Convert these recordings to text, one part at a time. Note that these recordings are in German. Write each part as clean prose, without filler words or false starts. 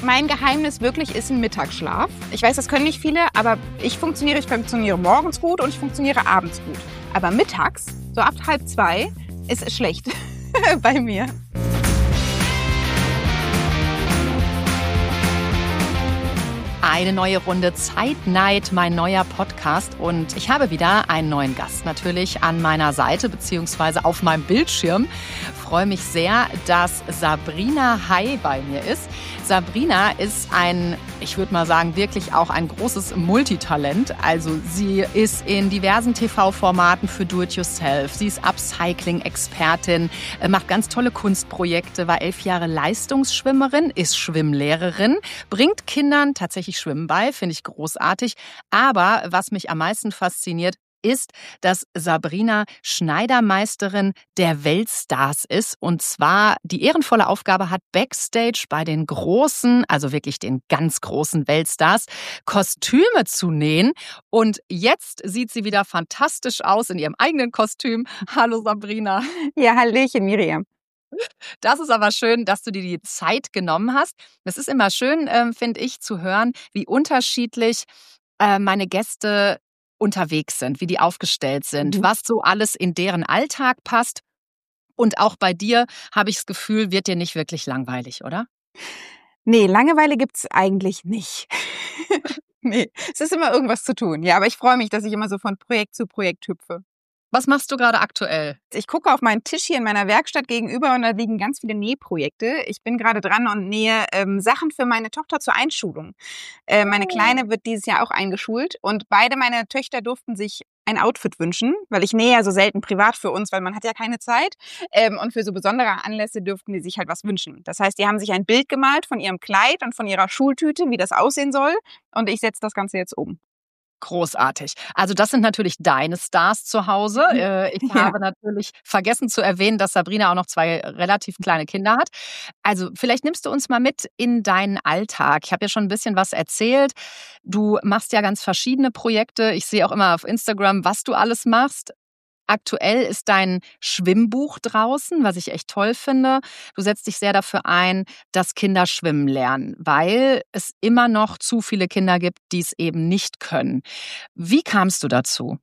mein Geheimnis wirklich ist ein Mittagsschlaf. Ich weiß, das können nicht viele, aber ich funktioniere morgens gut und ich funktioniere abends gut. Aber mittags, so ab 1:30, ist es schlecht bei mir. Eine neue Runde Zeitneid, mein neuer Podcast. Und ich habe wieder einen neuen Gast natürlich an meiner Seite beziehungsweise auf meinem Bildschirm. Ich freue mich sehr, dass Sabrina Hai bei mir ist. Sabrina ist ich würde mal sagen, wirklich auch ein großes Multitalent. Also sie ist in diversen TV-Formaten für Do-it-yourself. Sie ist Upcycling-Expertin, macht ganz tolle Kunstprojekte, war 11 Jahre Leistungsschwimmerin, ist Schwimmlehrerin, bringt Kindern tatsächlich Schwimmen bei, finde ich großartig. Aber was mich am meisten fasziniert, ist, dass Sabrina Schneidermeisterin der Weltstars ist und zwar die ehrenvolle Aufgabe hat, Backstage bei den großen, also wirklich den ganz großen Weltstars, Kostüme zu nähen. Und jetzt sieht sie wieder fantastisch aus in ihrem eigenen Kostüm. Hallo Sabrina. Ja, hallöchen Miriam. Das ist aber schön, dass du dir die Zeit genommen hast. Es ist immer schön, finde ich, zu hören, wie unterschiedlich meine Gäste unterwegs sind, wie die aufgestellt sind, was so alles in deren Alltag passt. Und auch bei dir, habe ich das Gefühl, wird dir nicht wirklich langweilig, oder? Nee, Langeweile gibt's eigentlich nicht. Nee, es ist immer irgendwas zu tun. Ja, aber ich freue mich, dass ich immer so von Projekt zu Projekt hüpfe. Was machst du gerade aktuell? Ich gucke auf meinen Tisch hier in meiner Werkstatt gegenüber und da liegen ganz viele Nähprojekte. Ich bin gerade dran und nähe Sachen für meine Tochter zur Einschulung. Meine Kleine wird dieses Jahr auch eingeschult und beide meine Töchter durften sich ein Outfit wünschen, weil ich nähe ja so selten privat für uns, weil man hat ja keine Zeit. Und für so besondere Anlässe dürften die sich halt was wünschen. Das heißt, die haben sich ein Bild gemalt von ihrem Kleid und von ihrer Schultüte, wie das aussehen soll. Und ich setze das Ganze jetzt um. Großartig. Also das sind natürlich deine Stars zu Hause. Ich habe natürlich vergessen zu erwähnen, dass Sabrina auch noch 2 relativ kleine Kinder hat. Also vielleicht nimmst du uns mal mit in deinen Alltag. Ich habe ja schon ein bisschen was erzählt. Du machst ja ganz verschiedene Projekte. Ich sehe auch immer auf Instagram, was du alles machst. Aktuell ist dein Schwimmbuch draußen, was ich echt toll finde. Du setzt dich sehr dafür ein, dass Kinder schwimmen lernen, weil es immer noch zu viele Kinder gibt, die es eben nicht können. Wie kamst du dazu?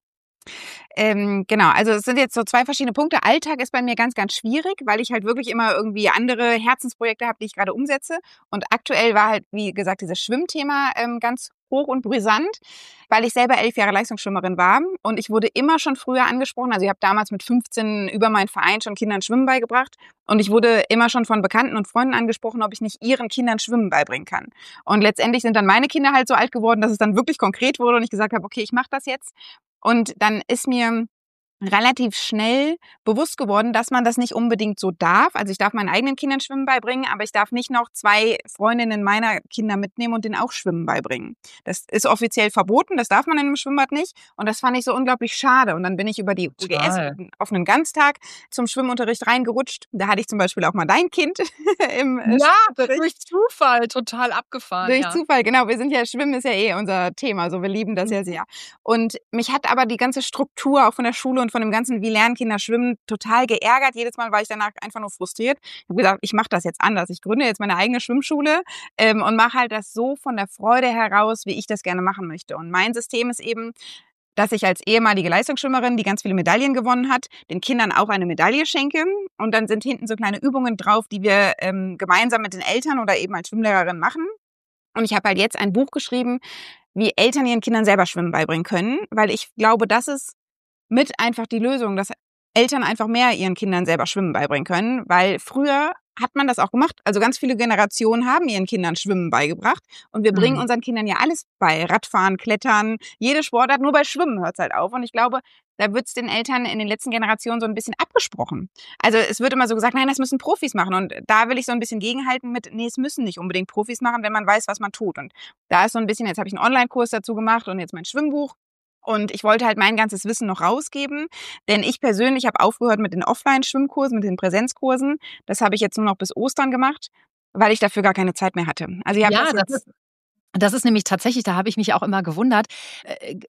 Genau, also es sind jetzt so 2 verschiedene Punkte. Alltag ist bei mir ganz, ganz schwierig, weil ich halt wirklich immer irgendwie andere Herzensprojekte habe, die ich gerade umsetze. Und aktuell war halt, wie gesagt, dieses Schwimmthema ganz hoch und brisant, weil ich selber 11 Jahre Leistungsschwimmerin war. Und ich wurde immer schon früher angesprochen. Also ich habe damals mit 15 über meinen Verein schon Kindern Schwimmen beigebracht. Und ich wurde immer schon von Bekannten und Freunden angesprochen, ob ich nicht ihren Kindern Schwimmen beibringen kann. Und letztendlich sind dann meine Kinder halt so alt geworden, dass es dann wirklich konkret wurde und ich gesagt habe, okay, ich mache das jetzt. Und dann ist mir relativ schnell bewusst geworden, dass man das nicht unbedingt so darf. Also ich darf meinen eigenen Kindern Schwimmen beibringen, aber ich darf nicht noch 2 Freundinnen meiner Kinder mitnehmen und denen auch Schwimmen beibringen. Das ist offiziell verboten, das darf man in einem Schwimmbad nicht. Und das fand ich so unglaublich schade. Und dann bin ich über die UGS auf einen Ganztag zum Schwimmunterricht reingerutscht. Da hatte ich zum Beispiel auch mal dein Kind im Schwimmunterricht. Durch Zufall, total abgefahren. Durch Zufall, genau. Schwimmen ist ja eh unser Thema, so wir lieben das ja sehr. Und mich hat aber die ganze Struktur auch von der Schule und von dem ganzen, wie lernen Kinder schwimmen, total geärgert. Jedes Mal war ich danach einfach nur frustriert. Ich habe gesagt, ich mache das jetzt anders. Ich gründe jetzt meine eigene Schwimmschule und mache halt das so von der Freude heraus, wie ich das gerne machen möchte. Und mein System ist eben, dass ich als ehemalige Leistungsschwimmerin, die ganz viele Medaillen gewonnen hat, den Kindern auch eine Medaille schenke. Und dann sind hinten so kleine Übungen drauf, die wir gemeinsam mit den Eltern oder eben als Schwimmlehrerin machen. Und ich habe halt jetzt ein Buch geschrieben, wie Eltern ihren Kindern selber Schwimmen beibringen können, weil ich glaube, das ist mit einfach die Lösung, dass Eltern einfach mehr ihren Kindern selber Schwimmen beibringen können, weil früher hat man das auch gemacht. Also ganz viele Generationen haben ihren Kindern Schwimmen beigebracht und wir bringen unseren Kindern ja alles bei. Radfahren, Klettern, jede Sportart, nur bei Schwimmen hört es halt auf. Und ich glaube, da wird es den Eltern in den letzten Generationen so ein bisschen abgesprochen. Also es wird immer so gesagt, nein, das müssen Profis machen. Und da will ich so ein bisschen gegenhalten mit, nee, es müssen nicht unbedingt Profis machen, wenn man weiß, was man tut. Und da ist so ein bisschen, jetzt habe ich einen Online-Kurs dazu gemacht und jetzt mein Schwimmbuch. Und ich wollte halt mein ganzes Wissen noch rausgeben, denn ich persönlich habe aufgehört mit den Offline-Schwimmkursen, mit den Präsenzkursen. Das habe ich jetzt nur noch bis Ostern gemacht, weil ich dafür gar keine Zeit mehr hatte. Also ich habe das ist nämlich tatsächlich, da habe ich mich auch immer gewundert,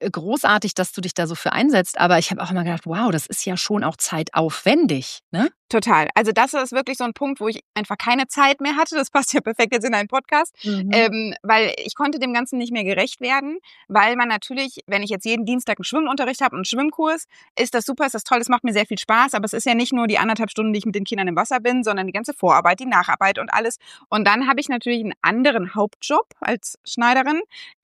großartig, dass du dich da so für einsetzt, aber ich habe auch immer gedacht, wow, das ist ja schon auch zeitaufwendig, ne? Total. Also das ist wirklich so ein Punkt, wo ich einfach keine Zeit mehr hatte. Das passt ja perfekt jetzt in einen Podcast, weil ich konnte dem Ganzen nicht mehr gerecht werden, weil man natürlich, wenn ich jetzt jeden Dienstag einen Schwimmunterricht habe und einen Schwimmkurs, ist das super, ist das toll, das macht mir sehr viel Spaß, aber es ist ja nicht nur die 1,5 Stunden, die ich mit den Kindern im Wasser bin, sondern die ganze Vorarbeit, die Nacharbeit und alles. Und dann habe ich natürlich einen anderen Hauptjob als Schneiderin.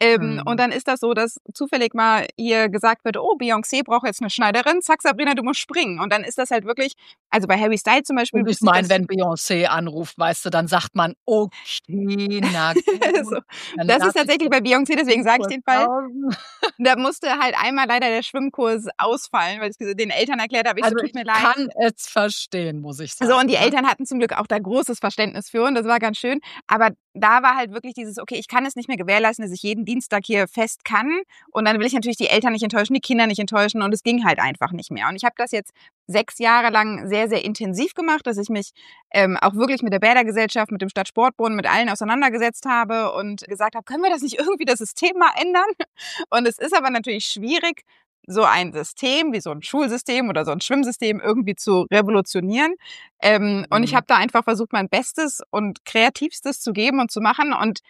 Und dann ist das so, dass zufällig mal hier gesagt wird, oh, Beyoncé braucht jetzt eine Schneiderin, zack, Sabrina, du musst springen. Und dann ist das halt wirklich, also bei Harry Styles zum Beispiel. Und ich meine, wenn Beyoncé anruft, weißt du, dann sagt man, okay, na gut. So. Das ist tatsächlich bei Beyoncé, deswegen sage ich den Fall. Da musste halt einmal leider der Schwimmkurs ausfallen, weil ich den Eltern erklärt habe, also tut mir leid. Ich kann es verstehen, muss ich sagen. So, und die Eltern hatten zum Glück auch da großes Verständnis für und das war ganz schön. Aber da war halt wirklich dieses, okay, ich kann es nicht mehr gewährleisten, dass ich jeden Dienstag hier fest kann. Und dann will ich natürlich die Eltern nicht enttäuschen, die Kinder nicht enttäuschen und es ging halt einfach nicht mehr. Und ich habe das jetzt 6 Jahre lang sehr, sehr intensiv gemacht, dass ich mich auch wirklich mit der Bädergesellschaft, mit dem Stadtsportbund, mit allen auseinandergesetzt habe und gesagt habe, können wir das nicht irgendwie das System mal ändern? Und es ist aber natürlich schwierig, so ein System wie so ein Schulsystem oder so ein Schwimmsystem irgendwie zu revolutionieren. Und ich habe da einfach versucht, mein Bestes und Kreativstes zu geben und zu machen. Und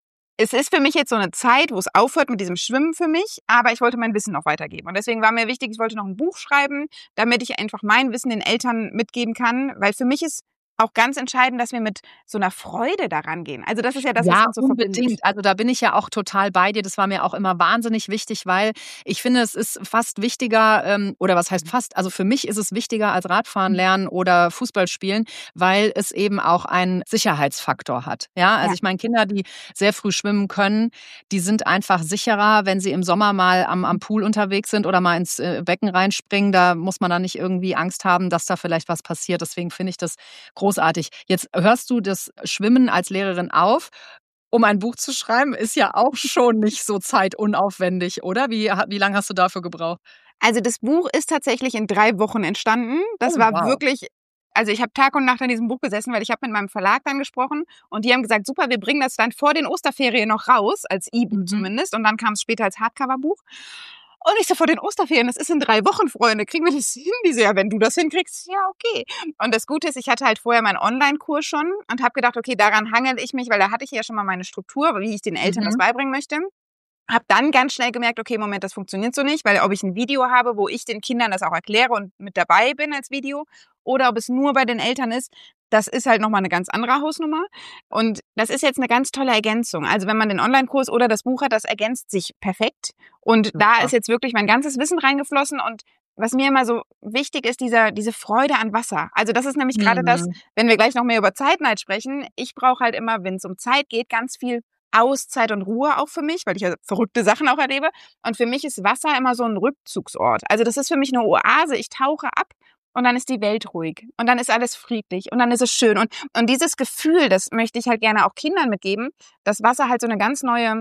es ist für mich jetzt so eine Zeit, wo es aufhört mit diesem Schwimmen für mich, aber ich wollte mein Wissen noch weitergeben. Und deswegen war mir wichtig, ich wollte noch ein Buch schreiben, damit ich einfach mein Wissen den Eltern mitgeben kann, weil für mich ist auch ganz entscheidend, dass wir mit so einer Freude daran gehen. Also das ist ja das, was uns so unbedingt. verbindet. Also da bin ich ja auch total bei dir. Das war mir auch immer wahnsinnig wichtig, weil ich finde, es ist fast wichtiger, oder was heißt fast, also für mich ist es wichtiger als Radfahren lernen oder Fußball spielen, weil es eben auch einen Sicherheitsfaktor hat. Ja, also ich meine, Kinder, die sehr früh schwimmen können, die sind einfach sicherer, wenn sie im Sommer mal am Pool unterwegs sind oder mal ins Becken reinspringen. Da muss man dann nicht irgendwie Angst haben, dass da vielleicht was passiert. Deswegen finde ich das großartig. Jetzt hörst du das Schwimmen als Lehrerin auf. Um ein Buch zu schreiben, ist ja auch schon nicht so zeitunaufwendig, oder? Wie lange hast du dafür gebraucht? Also das Buch ist tatsächlich in 3 Wochen entstanden. Das war wirklich, also ich habe Tag und Nacht an diesem Buch gesessen, weil ich habe mit meinem Verlag dann gesprochen und die haben gesagt, super, wir bringen das dann vor den Osterferien noch raus, als E-Book zumindest. Und dann kam es später als Hardcover-Buch. Und ich so, vor den Osterferien, das ist in 3 Wochen, Freunde, kriegen wir das hin? Die so, ja, wenn du das hinkriegst, ja, okay. Und das Gute ist, ich hatte halt vorher meinen Online-Kurs schon und habe gedacht, okay, daran hangel ich mich, weil da hatte ich ja schon mal meine Struktur, wie ich den Eltern das beibringen möchte. Hab dann ganz schnell gemerkt, okay, Moment, das funktioniert so nicht, weil ob ich ein Video habe, wo ich den Kindern das auch erkläre und mit dabei bin als Video, oder ob es nur bei den Eltern ist, das ist halt nochmal eine ganz andere Hausnummer. Und das ist jetzt eine ganz tolle Ergänzung. Also wenn man den Online-Kurs oder das Buch hat, das ergänzt sich perfekt. Und da ist jetzt wirklich mein ganzes Wissen reingeflossen. Und was mir immer so wichtig ist, diese Freude an Wasser. Also das ist nämlich gerade das, wenn wir gleich noch mehr über Zeitneid sprechen. Ich brauche halt immer, wenn es um Zeit geht, ganz viel Auszeit und Ruhe auch für mich, weil ich ja verrückte Sachen auch erlebe. Und für mich ist Wasser immer so ein Rückzugsort. Also das ist für mich eine Oase. Ich tauche ab und dann ist die Welt ruhig und dann ist alles friedlich und dann ist es schön. Und dieses Gefühl, das möchte ich halt gerne auch Kindern mitgeben, dass Wasser halt so eine ganz neue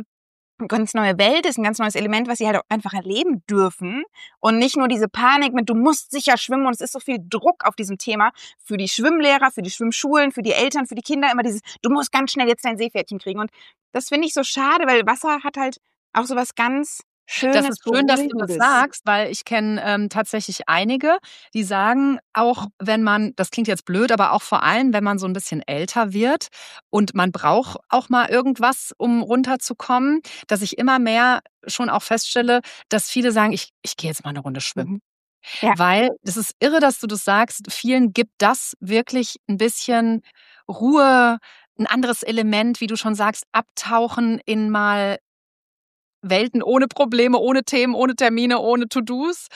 Welt ist, ein ganz neues Element, was sie halt auch einfach erleben dürfen und nicht nur diese Panik mit, du musst sicher schwimmen und es ist so viel Druck auf diesem Thema für die Schwimmlehrer, für die Schwimmschulen, für die Eltern, für die Kinder, immer dieses, du musst ganz schnell jetzt dein Seepferdchen kriegen und das finde ich so schade, weil Wasser hat halt auch so was ganz Schönes. Das ist schön, dass du das sagst, weil ich kenne tatsächlich einige, die sagen, auch wenn man, das klingt jetzt blöd, aber auch vor allem, wenn man so ein bisschen älter wird und man braucht auch mal irgendwas, um runterzukommen, dass ich immer mehr schon auch feststelle, dass viele sagen, ich gehe jetzt mal eine Runde schwimmen. Ja. Weil das ist irre, dass du das sagst. Vielen gibt das wirklich ein bisschen Ruhe, ein anderes Element, wie du schon sagst, abtauchen in mal Welten ohne Probleme, ohne Themen, ohne Termine, ohne To-Dos.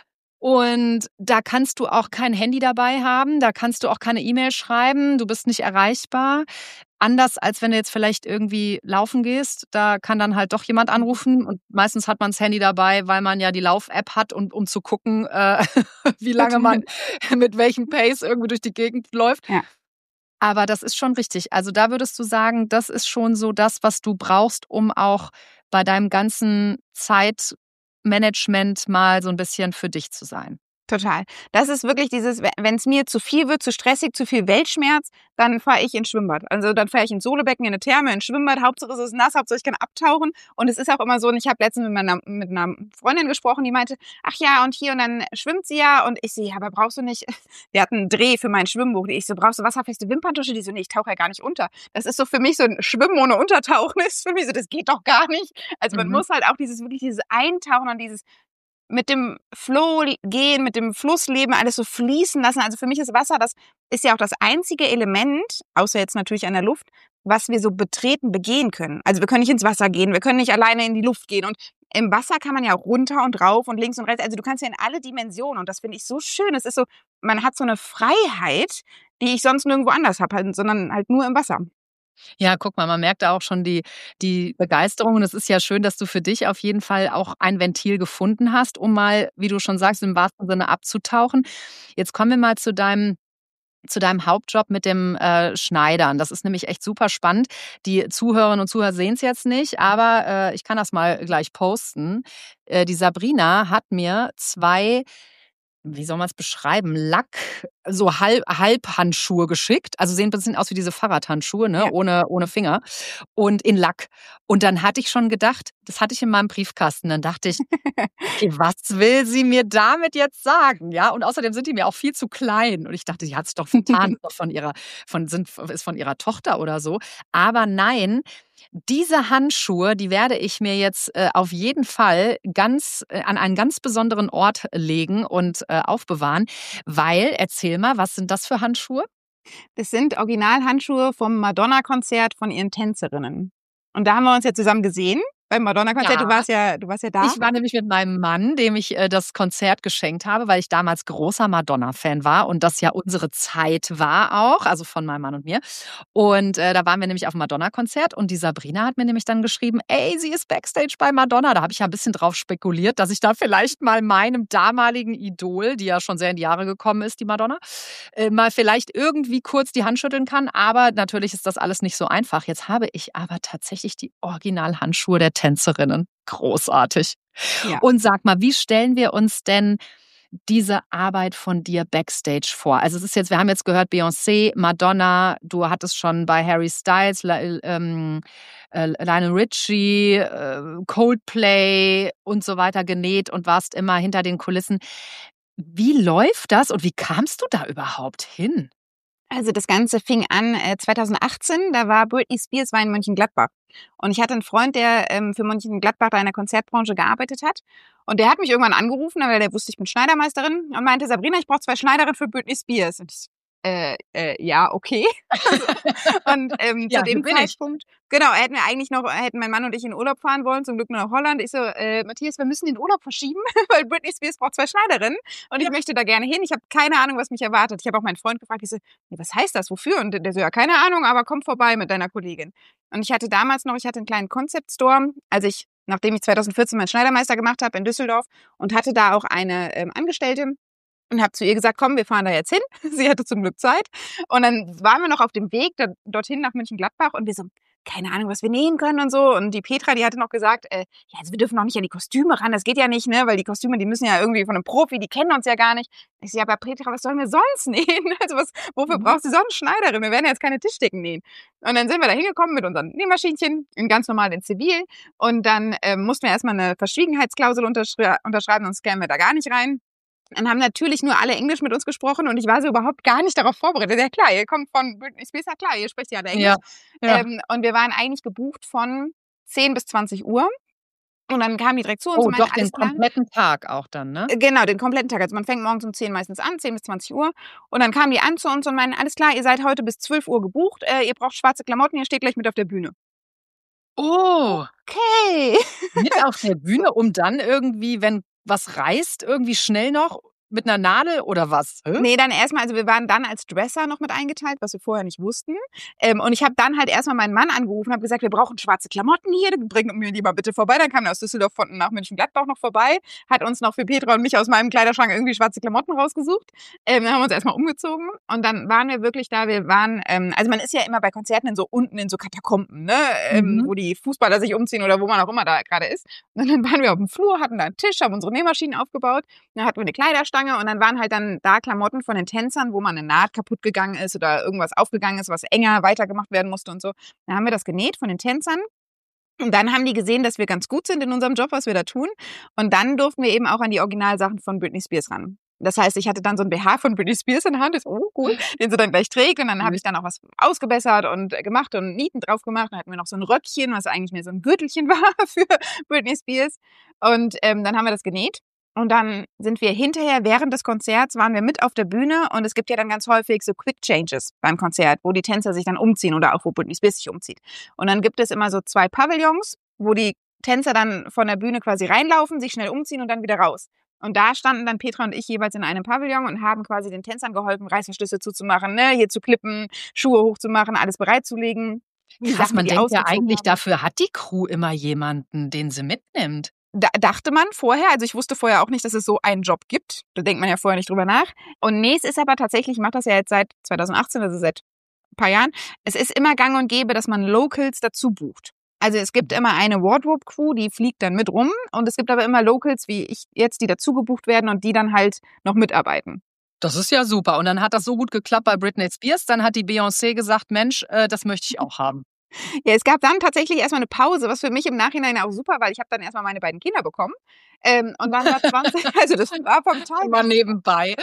Und da kannst du auch kein Handy dabei haben, da kannst du auch keine E-Mail schreiben, du bist nicht erreichbar. Anders als wenn du jetzt vielleicht irgendwie laufen gehst, da kann dann halt doch jemand anrufen und meistens hat man das Handy dabei, weil man ja die Lauf-App hat, um zu gucken, wie lange man mit welchem Pace irgendwie durch die Gegend läuft. Ja. Aber das ist schon richtig. Also da würdest du sagen, das ist schon so das, was du brauchst, um auch bei deinem ganzen Zeitmanagement mal so ein bisschen für dich zu sein. Total. Das ist wirklich dieses, wenn es mir zu viel wird, zu stressig, zu viel Weltschmerz, dann fahre ich ins Schwimmbad. Also dann fahre ich ins Solebecken, in eine Therme, ins Schwimmbad. Hauptsache es ist nass, Hauptsache ich kann abtauchen. Und es ist auch immer so, und ich habe letztens mit einer Freundin gesprochen, die meinte, ach ja, und hier, und dann schwimmt sie ja. Und ich so, ja, aber brauchst du nicht, wir hatten einen Dreh für mein Schwimmbuch. Ich so, brauchst du wasserfeste Wimperntusche? Die so, nee, ich tauche ja gar nicht unter. Das ist so für mich so ein Schwimmen ohne Untertauchen ist für mich so, das geht doch gar nicht. Also man muss halt auch wirklich dieses Eintauchen und dieses mit dem Flow gehen, mit dem Fluss leben, alles so fließen lassen. Also für mich ist Wasser, das ist ja auch das einzige Element, außer jetzt natürlich an der Luft, was wir so betreten, begehen können. Also wir können nicht ins Wasser gehen, wir können nicht alleine in die Luft gehen. Und im Wasser kann man ja auch runter und rauf und links und rechts. Also du kannst ja in alle Dimensionen. Und das finde ich so schön. Es ist so, man hat so eine Freiheit, die ich sonst nirgendwo anders habe, sondern halt nur im Wasser. Ja, guck mal, man merkt da auch schon die Begeisterung. Und es ist ja schön, dass du für dich auf jeden Fall auch ein Ventil gefunden hast, um mal, wie du schon sagst, im wahrsten Sinne abzutauchen. Jetzt kommen wir mal zu deinem Hauptjob mit dem Schneidern. Das ist nämlich echt super spannend. Die Zuhörerinnen und Zuhörer sehen es jetzt nicht, aber ich kann das mal gleich posten. Die Sabrina hat mir 2, wie soll man es beschreiben, so Halbhandschuhe geschickt. Also sehen ein bisschen aus wie diese Fahrradhandschuhe, ne? Ja. Ohne Finger und in Lack. Und dann hatte ich schon gedacht, das hatte ich in meinem Briefkasten. Dann dachte ich, okay, was will sie mir damit jetzt sagen? Ja, und außerdem sind die mir auch viel zu klein. Und ich dachte, die hat es doch vertan, ist von ihrer Tochter oder so. Aber nein, diese Handschuhe, die werde ich mir jetzt auf jeden Fall an einen ganz besonderen Ort legen und aufbewahren, weil, erzähl mal, was sind das für Handschuhe? Das sind Originalhandschuhe vom Madonna-Konzert von ihren Tänzerinnen. Und da haben wir uns ja zusammen gesehen beim Madonna-Konzert. Ja. Du warst ja da. Ich war nämlich mit meinem Mann, dem ich das Konzert geschenkt habe, weil ich damals großer Madonna-Fan war und das ja unsere Zeit war auch, also von meinem Mann und mir. Und da waren wir nämlich auf dem Madonna-Konzert und die Sabrina hat mir nämlich dann geschrieben, ey, sie ist Backstage bei Madonna. Da habe ich ja ein bisschen drauf spekuliert, dass ich da vielleicht mal meinem damaligen Idol, die ja schon sehr in die Jahre gekommen ist, die Madonna, mal vielleicht irgendwie kurz die Hand schütteln kann. Aber natürlich ist das alles nicht so einfach. Jetzt habe ich aber tatsächlich die Originalhandschuhe der Tänzerinnen. Großartig. Ja. Und sag mal, wie stellen wir uns denn diese Arbeit von dir Backstage vor? Also es ist jetzt, wir haben jetzt gehört, Beyoncé, Madonna, du hattest schon bei Harry Styles, Lionel Richie, Coldplay und so weiter genäht und warst immer hinter den Kulissen. Wie läuft das und wie kamst du da überhaupt hin? Also das Ganze fing an 2018, da war Britney Spears in Mönchengladbach. Und ich hatte einen Freund, der für Mönchengladbach da in der Konzertbranche gearbeitet hat. Und der hat mich irgendwann angerufen, weil der wusste, ich bin Schneidermeisterin und meinte, Sabrina, ich brauche 2 Schneiderinnen für Britney Spears. Und ich ja, okay. Und zu dem Zeitpunkt, genau, hätten mein Mann und ich in Urlaub fahren wollen, zum Glück nur nach Holland. Ich so, Matthias, wir müssen den Urlaub verschieben, weil Britney Spears braucht 2 Schneiderinnen und ich möchte da gerne hin. Ich habe keine Ahnung, was mich erwartet. Ich habe auch meinen Freund gefragt, ich so, was heißt das, wofür? Und der so, ja, keine Ahnung, aber komm vorbei mit deiner Kollegin. Und ich hatte einen kleinen Concept Store, nachdem ich 2014 meinen Schneidermeister gemacht habe in Düsseldorf und hatte da auch eine Angestellte, und habe zu ihr gesagt, komm, wir fahren da jetzt hin. Sie hatte zum Glück Zeit. Und dann waren wir noch auf dem Weg dorthin nach Mönchengladbach und wir so, keine Ahnung, was wir nehmen können und so. Und die Petra, die hatte noch gesagt, ja, also wir dürfen noch nicht an die Kostüme ran, das geht ja nicht, ne, weil die Kostüme, die müssen ja irgendwie von einem Profi, die kennen uns ja gar nicht. Ich so, ja, aber Petra, was sollen wir sonst nähen? Also wofür brauchst du sonst Schneiderin? Wir werden ja jetzt keine Tischdecken nähen. Und dann sind wir da hingekommen mit unseren Nähmaschinchen, in ganz normal in Zivil. Und dann mussten wir erstmal eine Verschwiegenheitsklausel unterschreiben, sonst kämen wir da gar nicht rein. Dann haben natürlich nur alle Englisch mit uns gesprochen und ich war so überhaupt gar nicht darauf vorbereitet. Ja klar, ihr kommt von Britney Spears, ja klar, ihr spricht ja alle Englisch. Ja. Und wir waren eigentlich gebucht von 10 bis 20 Uhr. Und dann kamen die direkt zu uns und meinten, doch, den kompletten Tag auch dann, ne? Genau, den kompletten Tag. Also man fängt morgens um 10 meistens an, 10 bis 20 Uhr. Und dann kamen die an zu uns und meinten, alles klar, ihr seid heute bis 12 Uhr gebucht, ihr braucht schwarze Klamotten, ihr steht gleich mit auf der Bühne. Oh. Okay. Mit auf der Bühne, um dann irgendwie, wenn was reißt, irgendwie schnell noch mit einer Nadel oder was? Nee, dann erstmal, also wir waren dann als Dresser noch mit eingeteilt, was wir vorher nicht wussten. Und ich habe dann halt erstmal meinen Mann angerufen, habe gesagt, wir brauchen schwarze Klamotten hier, bringt mir die mal bitte vorbei. Dann kam er aus Düsseldorf nach Mönchengladbach noch vorbei, hat uns noch für Petra und mich aus meinem Kleiderschrank irgendwie schwarze Klamotten rausgesucht. Dann haben wir uns erstmal umgezogen und dann waren wir wirklich da, also man ist ja immer bei Konzerten unten in so Katakomben, ne, wo die Fußballer sich umziehen oder wo man auch immer da gerade ist. Und dann waren wir auf dem Flur, hatten da einen Tisch, haben unsere Nähmaschinen aufgebaut, dann hatten wir eine Kleiderstange Zahnspange und dann waren halt dann da Klamotten von den Tänzern, wo mal eine Naht kaputt gegangen ist oder irgendwas aufgegangen ist, was enger weitergemacht werden musste und so. Dann haben wir das genäht von den Tänzern. Und dann haben die gesehen, dass wir ganz gut sind in unserem Job, was wir da tun. Und dann durften wir eben auch an die Originalsachen von Britney Spears ran. Das heißt, ich hatte dann so ein BH von Britney Spears in der Hand, ist cool, den sie dann gleich trägt. Und dann habe ich dann auch was ausgebessert und gemacht und Nieten drauf gemacht. Dann hatten wir noch so ein Röckchen, was eigentlich mehr so ein Gürtelchen war für Britney Spears. Und dann haben wir das genäht. Und dann sind wir hinterher, während des Konzerts, waren wir mit auf der Bühne. Und es gibt ja dann ganz häufig so Quick Changes beim Konzert, wo die Tänzer sich dann umziehen oder auch wo Britney Spears sich umzieht. Und dann gibt es immer so 2 Pavillons, wo die Tänzer dann von der Bühne quasi reinlaufen, sich schnell umziehen und dann wieder raus. Und da standen dann Petra und ich jeweils in einem Pavillon und haben quasi den Tänzern geholfen, Reißverschlüsse zuzumachen, ne, hier zu klippen, Schuhe hochzumachen, alles bereitzulegen. Krass, man denkt ja eigentlich, dafür hat die Crew immer jemanden, den sie mitnimmt. Dachte man vorher, also ich wusste vorher auch nicht, dass es so einen Job gibt. Da denkt man ja vorher nicht drüber nach. Und nee, es ist aber tatsächlich, ich mache das ja jetzt seit 2018, also seit ein paar Jahren. Es ist immer gang und gäbe, dass man Locals dazu bucht. Also es gibt immer eine Wardrobe-Crew, die fliegt dann mit rum. Und es gibt aber immer Locals, wie ich jetzt, die dazu gebucht werden und die dann halt noch mitarbeiten. Das ist ja super. Und dann hat das so gut geklappt bei Britney Spears. Dann hat die Beyoncé gesagt, Mensch, das möchte ich auch haben. Ja, es gab dann tatsächlich erstmal eine Pause, was für mich im Nachhinein auch super, weil ich habe dann erstmal meine beiden Kinder bekommen. Und dann war 20, also das war vom Tag. Immer nebenbei.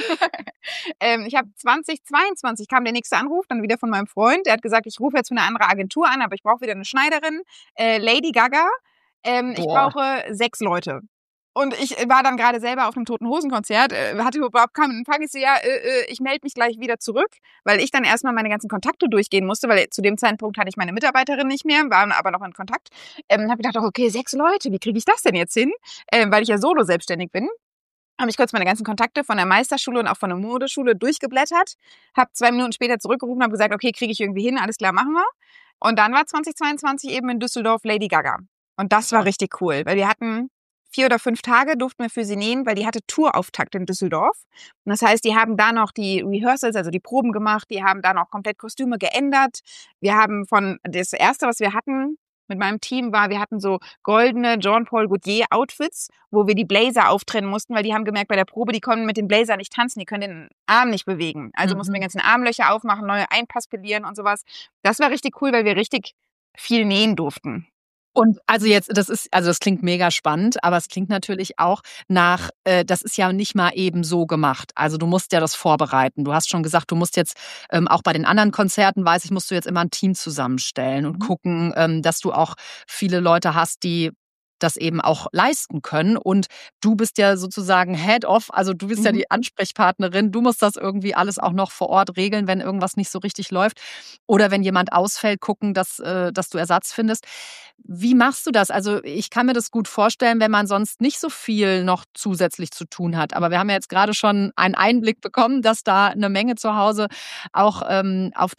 Ich habe 2022 kam der nächste Anruf, dann wieder von meinem Freund. Der hat gesagt, ich rufe jetzt für eine andere Agentur an, aber ich brauche wieder eine Schneiderin. Lady Gaga. Ich brauche 6 Leute. Und ich war dann gerade selber auf einem Toten-Hosen-Konzert, hatte überhaupt keinen Empfang. Ich so, ja, ich melde mich gleich wieder zurück, weil ich dann erstmal meine ganzen Kontakte durchgehen musste, weil zu dem Zeitpunkt hatte ich meine Mitarbeiterin nicht mehr, waren aber noch in Kontakt. Habe gedacht, okay, 6 Leute, wie kriege ich das denn jetzt hin? Weil ich ja solo selbstständig bin. Habe ich kurz meine ganzen Kontakte von der Meisterschule und auch von der Modeschule durchgeblättert, habe 2 Minuten später zurückgerufen, habe gesagt, okay, kriege ich irgendwie hin, alles klar, machen wir. Und dann war 2022 eben in Düsseldorf Lady Gaga. Und das war richtig cool, weil wir hatten 4 oder 5 Tage durften wir für sie nähen, weil die hatte Tourauftakt in Düsseldorf. Und das heißt, die haben da noch die Rehearsals, also die Proben gemacht, die haben da noch komplett Kostüme geändert. Wir haben das erste, was wir hatten mit meinem Team war, wir hatten so goldene Jean-Paul Gaultier Outfits, wo wir die Blazer auftrennen mussten, weil die haben gemerkt, bei der Probe, die konnten mit dem Blazer nicht tanzen, die können den Arm nicht bewegen. Also mussten wir ganzen Armlöcher aufmachen, neue einpaspelieren und sowas. Das war richtig cool, weil wir richtig viel nähen durften. Und also jetzt, das klingt mega spannend, aber es klingt natürlich auch nach, das ist ja nicht mal eben so gemacht. Also du musst ja das vorbereiten. Du hast schon gesagt, du musst jetzt auch bei den anderen Konzerten, weiß ich, musst du jetzt immer ein Team zusammenstellen und gucken, dass du auch viele Leute hast, die das eben auch leisten können. Und du bist ja sozusagen Head-Off, also du bist ja die Ansprechpartnerin. Du musst das irgendwie alles auch noch vor Ort regeln, wenn irgendwas nicht so richtig läuft. Oder wenn jemand ausfällt, gucken, dass du Ersatz findest. Wie machst du das? Also ich kann mir das gut vorstellen, wenn man sonst nicht so viel noch zusätzlich zu tun hat. Aber wir haben ja jetzt gerade schon einen Einblick bekommen, dass da eine Menge zu Hause auch auf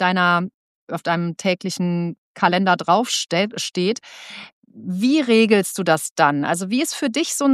deinem täglichen Kalender draufsteht. Wie regelst du das dann? Also wie ist für dich so eine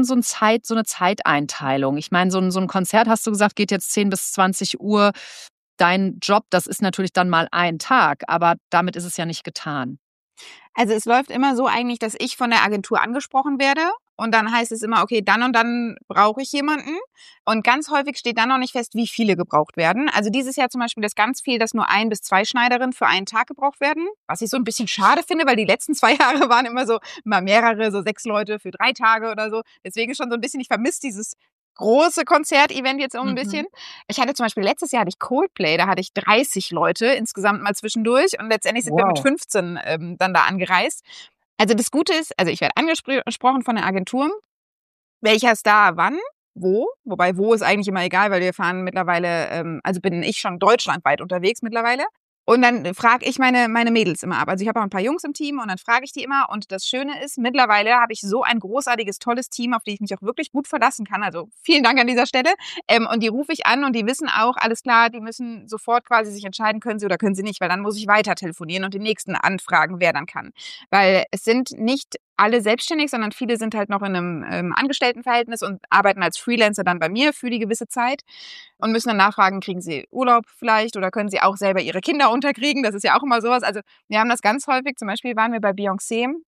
Zeiteinteilung? Ich meine, so ein Konzert, hast du gesagt, geht jetzt 10 bis 20 Uhr. Dein Job, das ist natürlich dann mal ein Tag, aber damit ist es ja nicht getan. Also es läuft immer so eigentlich, dass ich von der Agentur angesprochen werde und dann heißt es immer, okay, dann und dann brauche ich jemanden und ganz häufig steht dann noch nicht fest, wie viele gebraucht werden. Also dieses Jahr zum Beispiel ist ganz viel, dass nur 1 bis 2 Schneiderinnen für einen Tag gebraucht werden, was ich so ein bisschen schade finde, weil die letzten 2 Jahre waren immer mehrere, so 6 Leute für 3 Tage oder so. Deswegen schon so ein bisschen, ich vermisse dieses große Konzertevent jetzt ein bisschen. Ich hatte zum Beispiel letztes Jahr Coldplay, da hatte ich 30 Leute insgesamt mal zwischendurch und letztendlich sind wir mit 15 dann da angereist. Also das Gute ist, also ich werde angesprochen von der Agentur, welcher Star wann, wo, wobei wo ist eigentlich immer egal, weil wir fahren mittlerweile, also bin ich schon deutschlandweit unterwegs mittlerweile. Und dann frage ich meine Mädels immer ab. Also ich habe auch ein paar Jungs im Team und dann frage ich die immer. Und das Schöne ist, mittlerweile habe ich so ein großartiges, tolles Team, auf die ich mich auch wirklich gut verlassen kann. Also vielen Dank an dieser Stelle. Und die rufe ich an und die wissen auch, alles klar, die müssen sofort quasi sich entscheiden, können sie oder können sie nicht, weil dann muss ich weiter telefonieren und den nächsten anfragen, wer dann kann. Weil es sind nicht alle selbstständig, sondern viele sind halt noch in einem Angestelltenverhältnis und arbeiten als Freelancer dann bei mir für die gewisse Zeit und müssen dann nachfragen, kriegen sie Urlaub vielleicht oder können sie auch selber ihre Kinder unterkriegen. Das ist ja auch immer sowas. Also wir haben das ganz häufig. Zum Beispiel waren wir bei Beyoncé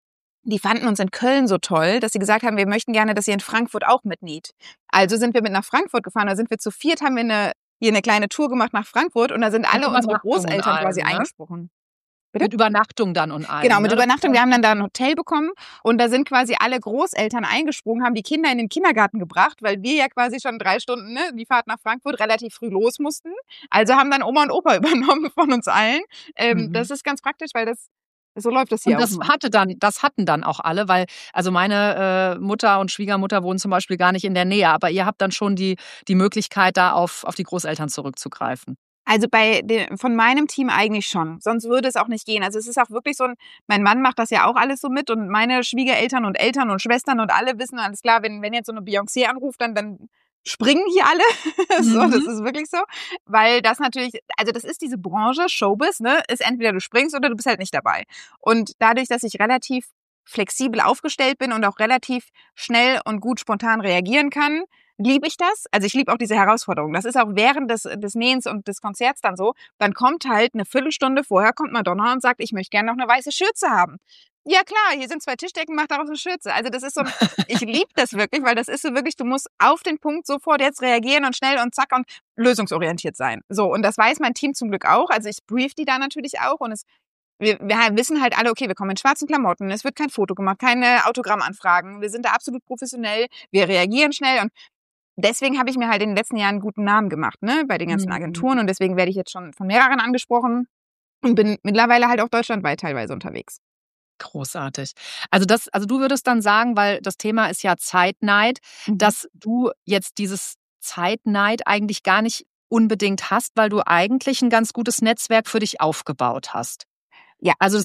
die fanden uns in Köln so toll, dass sie gesagt haben, wir möchten gerne, dass ihr in Frankfurt auch mitnäht. Also sind wir mit nach Frankfurt gefahren, da sind wir zu viert, haben wir hier eine kleine Tour gemacht nach Frankfurt und da sind alle unsere Großeltern quasi eingesprungen. Bitte? Mit Übernachtung dann und allem. Genau, mit Übernachtung. Wir haben dann da ein Hotel bekommen und da sind quasi alle Großeltern eingesprungen, haben die Kinder in den Kindergarten gebracht, weil wir ja quasi schon 3 Stunden, die Fahrt nach Frankfurt relativ früh los mussten. Also haben dann Oma und Opa übernommen von uns allen. Das ist ganz praktisch, weil so läuft das hier und das hatten dann auch alle, weil also meine Mutter und Schwiegermutter wohnen zum Beispiel gar nicht in der Nähe, aber ihr habt dann schon die Möglichkeit, da auf die Großeltern zurückzugreifen. Also von meinem Team eigentlich schon, sonst würde es auch nicht gehen. Also es ist auch wirklich so mein Mann macht das ja auch alles so mit und meine Schwiegereltern und Eltern und Schwestern und alle wissen, alles klar, wenn jetzt so eine Beyoncé anruft, dann springen hier alle. So, das ist wirklich so. Weil das natürlich, also das ist diese Branche, Showbiz, ist entweder du springst oder du bist halt nicht dabei. Und dadurch, dass ich relativ flexibel aufgestellt bin und auch relativ schnell und gut spontan reagieren kann, liebe ich das. Also ich liebe auch diese Herausforderung. Das ist auch während des Nähens und des Konzerts dann so. Dann kommt halt eine Viertelstunde vorher kommt Madonna und sagt, ich möchte gerne noch eine weiße Schürze haben. Ja klar, hier sind 2 Tischdecken, mach daraus eine Schürze. Also das ist so, ich liebe das wirklich, weil das ist so wirklich, du musst auf den Punkt sofort jetzt reagieren und schnell und zack und lösungsorientiert sein. So, und das weiß mein Team zum Glück auch. Also ich brief die da natürlich auch und wir wissen halt alle, okay, wir kommen in schwarzen Klamotten, es wird kein Foto gemacht, keine Autogrammanfragen, wir sind da absolut professionell, wir reagieren schnell und deswegen habe ich mir halt in den letzten Jahren einen guten Namen gemacht, bei den ganzen Agenturen und deswegen werde ich jetzt schon von mehreren angesprochen und bin mittlerweile halt auch deutschlandweit teilweise unterwegs. Großartig. Also du würdest dann sagen, weil das Thema ist ja Zeitneid, dass du jetzt dieses Zeitneid eigentlich gar nicht unbedingt hast, weil du eigentlich ein ganz gutes Netzwerk für dich aufgebaut hast. Ja. Also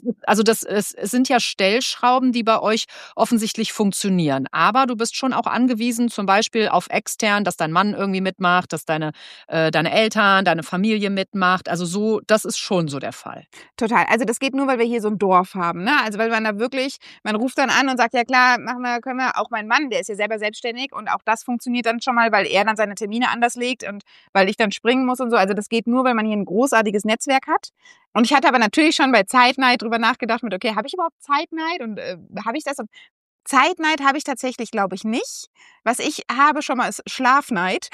es sind ja Stellschrauben, die bei euch offensichtlich funktionieren. Aber du bist schon auch angewiesen, zum Beispiel auf extern, dass dein Mann irgendwie mitmacht, dass deine Eltern, deine Familie mitmacht. Also so, das ist schon so der Fall. Total. Also das geht nur, weil wir hier so ein Dorf haben. Also weil man da wirklich, man ruft dann an und sagt, ja klar, können wir. Auch mein Mann, der ist ja selber selbstständig und auch das funktioniert dann schon mal, weil er dann seine Termine anders legt und weil ich dann springen muss und so. Also das geht nur, weil man hier ein großartiges Netzwerk hat. Und ich hatte aber natürlich schon bei Zeitneid drüber nachgedacht mit, okay, habe ich überhaupt Zeitneid und habe ich das? Und Zeitneid habe ich tatsächlich, glaube ich, nicht. Was ich habe schon mal ist Schlafneid,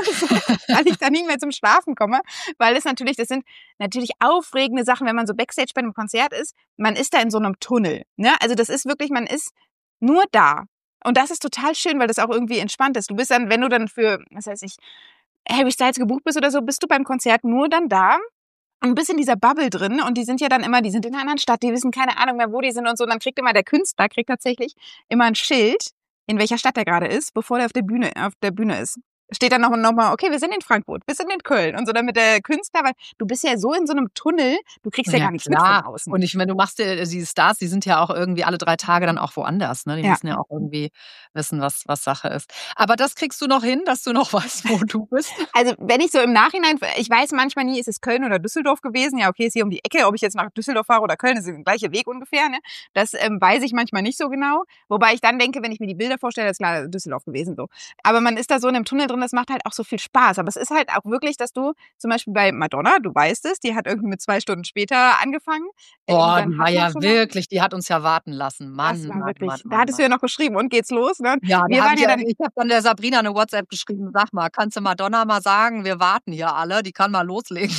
weil ich da nicht mehr zum Schlafen komme, weil das sind natürlich aufregende Sachen, wenn man so Backstage bei einem Konzert ist, man ist da in so einem Tunnel. Also das ist wirklich, man ist nur da. Und das ist total schön, weil das auch irgendwie entspannt ist. Du bist dann, wenn du dann für, was weiß ich, Harry Styles gebucht bist oder so, bist du beim Konzert nur dann da. Ein bisschen in dieser Bubble drin und die sind ja dann immer, die sind in einer anderen Stadt, die wissen keine Ahnung mehr, wo die sind und so. Und dann kriegt immer der Künstler, tatsächlich immer ein Schild, in welcher Stadt er gerade ist, bevor er auf der Bühne ist. Steht dann nochmal, okay, wir sind in Frankfurt, wir sind in Köln und so, damit der Künstler, weil du bist ja so in so einem Tunnel, du kriegst ja gar nichts mit von außen. Und ich meine, du machst ja die Stars, die sind ja auch irgendwie alle 3 Tage dann auch woanders, ne? Die müssen ja auch irgendwie wissen, was Sache ist. Aber das kriegst du noch hin, dass du noch weißt, wo du bist? Also wenn ich so im Nachhinein, ich weiß manchmal nie, ist es Köln oder Düsseldorf gewesen? Ja, okay, ist hier um die Ecke, ob ich jetzt nach Düsseldorf fahre oder Köln, ist der gleiche Weg ungefähr, ne? Das weiß ich manchmal nicht so genau. Wobei ich dann denke, wenn ich mir die Bilder vorstelle, ist klar Düsseldorf gewesen so. Aber man ist da so in einem Tunnel drin, das macht halt auch so viel Spaß. Aber es ist halt auch wirklich, dass du zum Beispiel bei Madonna, du weißt es, die hat irgendwie mit 2 Stunden später angefangen. Boah, die war ja wirklich, die hat uns ja warten lassen. Mann, da hattest du ja noch geschrieben, und geht's los? Ne? Ja, ich habe dann der Sabrina eine WhatsApp geschrieben, sag mal, kannst du Madonna mal sagen, wir warten hier alle, die kann mal loslegen.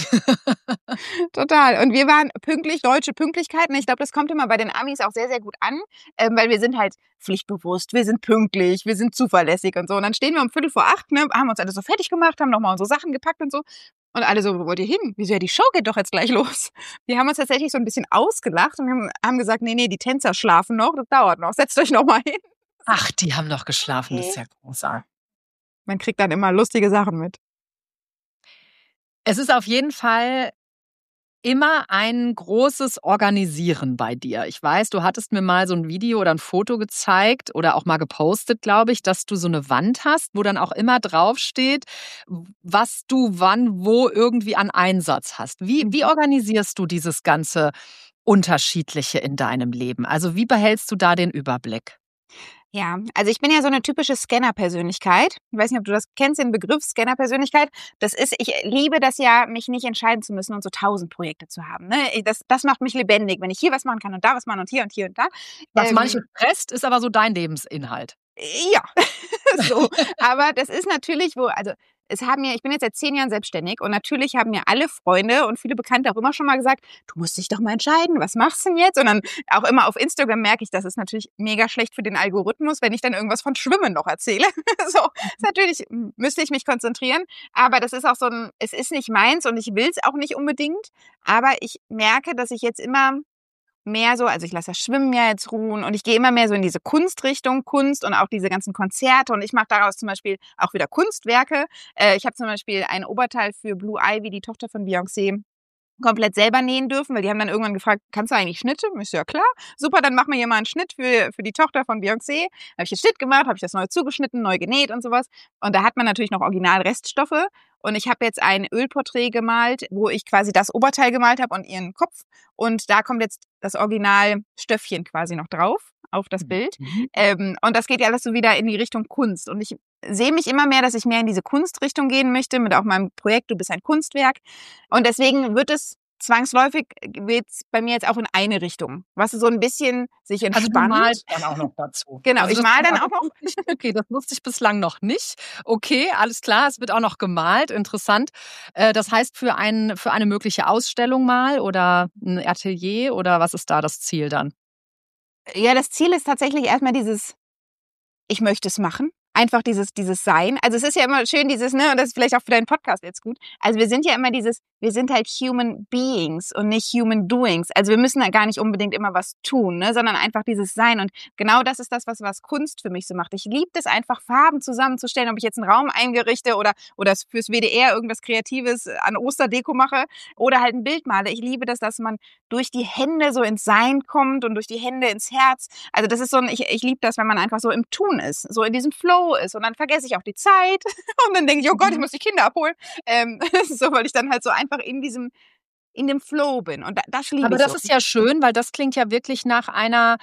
Total. Und wir waren pünktlich, deutsche Pünktlichkeit. Und ich glaube, das kommt immer bei den Amis auch sehr, sehr gut an, weil wir sind halt pflichtbewusst, wir sind pünktlich, wir sind zuverlässig und so. Und dann stehen wir um 7:45, ne, haben uns alle so fertig gemacht, haben nochmal unsere Sachen gepackt und so. Und alle so, wo wollt ihr hin? Wieso, ja, die Show geht doch jetzt gleich los. Wir haben uns tatsächlich so ein bisschen ausgelacht und haben gesagt, nee, die Tänzer schlafen noch, das dauert noch, setzt euch noch mal hin. Ach, die haben noch geschlafen, das ist ja großartig. Man kriegt dann immer lustige Sachen mit. Es ist auf jeden Fall immer ein großes Organisieren bei dir. Ich weiß, du hattest mir mal so ein Video oder ein Foto gezeigt oder auch mal gepostet, glaube ich, dass du so eine Wand hast, wo dann auch immer draufsteht, was du wann, wo irgendwie an Einsatz hast. Wie organisierst du dieses ganze Unterschiedliche in deinem Leben? Also wie behältst du da den Überblick? Ja, also ich bin ja so eine typische Scanner-Persönlichkeit. Ich weiß nicht, ob du das kennst, den Begriff Scanner-Persönlichkeit. Ich liebe das ja, mich nicht entscheiden zu müssen und so 1000 Projekte zu haben. Ne? Das macht mich lebendig, wenn ich hier was machen kann und da was machen und hier und hier und da. Was manche stresst, ist aber so dein Lebensinhalt. Ja, so. Aber das ist natürlich, ich bin jetzt seit 10 Jahren selbstständig und natürlich haben mir alle Freunde und viele Bekannte auch immer schon mal gesagt, du musst dich doch mal entscheiden, was machst du denn jetzt? Und dann auch immer auf Instagram merke ich, das ist natürlich mega schlecht für den Algorithmus, wenn ich dann irgendwas von Schwimmen noch erzähle. So, natürlich müsste ich mich konzentrieren, aber das ist auch es ist nicht meins und ich will es auch nicht unbedingt, aber ich merke, dass ich jetzt immer mehr so, also ich lasse das Schwimmen ja jetzt ruhen und ich gehe immer mehr so in diese Kunstrichtung, Kunst und auch diese ganzen Konzerte und ich mache daraus zum Beispiel auch wieder Kunstwerke. Ich habe zum Beispiel ein Oberteil für Blue Ivy, die Tochter von Beyoncé, komplett selber nähen dürfen, weil die haben dann irgendwann gefragt, kannst du eigentlich Schnitte? Ich so, ja klar, super, dann machen wir hier mal einen Schnitt für die Tochter von Beyoncé. Habe ich den Schnitt gemacht, habe ich das neu zugeschnitten, neu genäht und sowas. Und da hat man natürlich noch Original-Reststoffe. Und ich habe jetzt ein Ölporträt gemalt, wo ich quasi das Oberteil gemalt habe und ihren Kopf. Und da kommt jetzt das Original-Stöffchen quasi noch drauf auf das Bild. Und das geht ja alles so wieder in die Richtung Kunst. Und ich sehe mich immer mehr, dass ich mehr in diese Kunstrichtung gehen möchte, mit auch meinem Projekt Du bist ein Kunstwerk. Und deswegen wird es zwangsläufig geht's bei mir jetzt auch in eine Richtung, was so ein bisschen sich entspannt. Also du malst dann auch noch dazu. Genau, also ich male dann auch noch. Okay, das wusste ich bislang noch nicht. Okay, alles klar, es wird auch noch gemalt, interessant. Das heißt für eine mögliche Ausstellung mal oder ein Atelier oder was ist da das Ziel dann? Ja, das Ziel ist tatsächlich erstmal ich möchte es machen. Einfach dieses Sein. Also es ist ja immer schön ne, und das ist vielleicht auch für deinen Podcast jetzt gut. Also wir sind ja immer wir sind halt Human Beings und nicht Human Doings. Also wir müssen da gar nicht unbedingt immer was tun, ne, sondern einfach dieses Sein. Und genau das ist das, was Kunst für mich so macht. Ich liebe es einfach, Farben zusammenzustellen, ob ich jetzt einen Raum eingerichte oder fürs WDR irgendwas Kreatives an Osterdeko mache oder halt ein Bild male. Ich liebe das, dass man durch die Hände so ins Sein kommt und durch die Hände ins Herz. Also das ist ich liebe das, wenn man einfach so im Tun ist, so in diesem Flow ist und dann vergesse ich auch die Zeit und dann denke ich, oh Gott, ich muss die Kinder abholen. So, weil ich dann halt so einfach in dem Flow bin und das liebe ich. Aber das ist ja schön, weil das klingt ja wirklich nach einer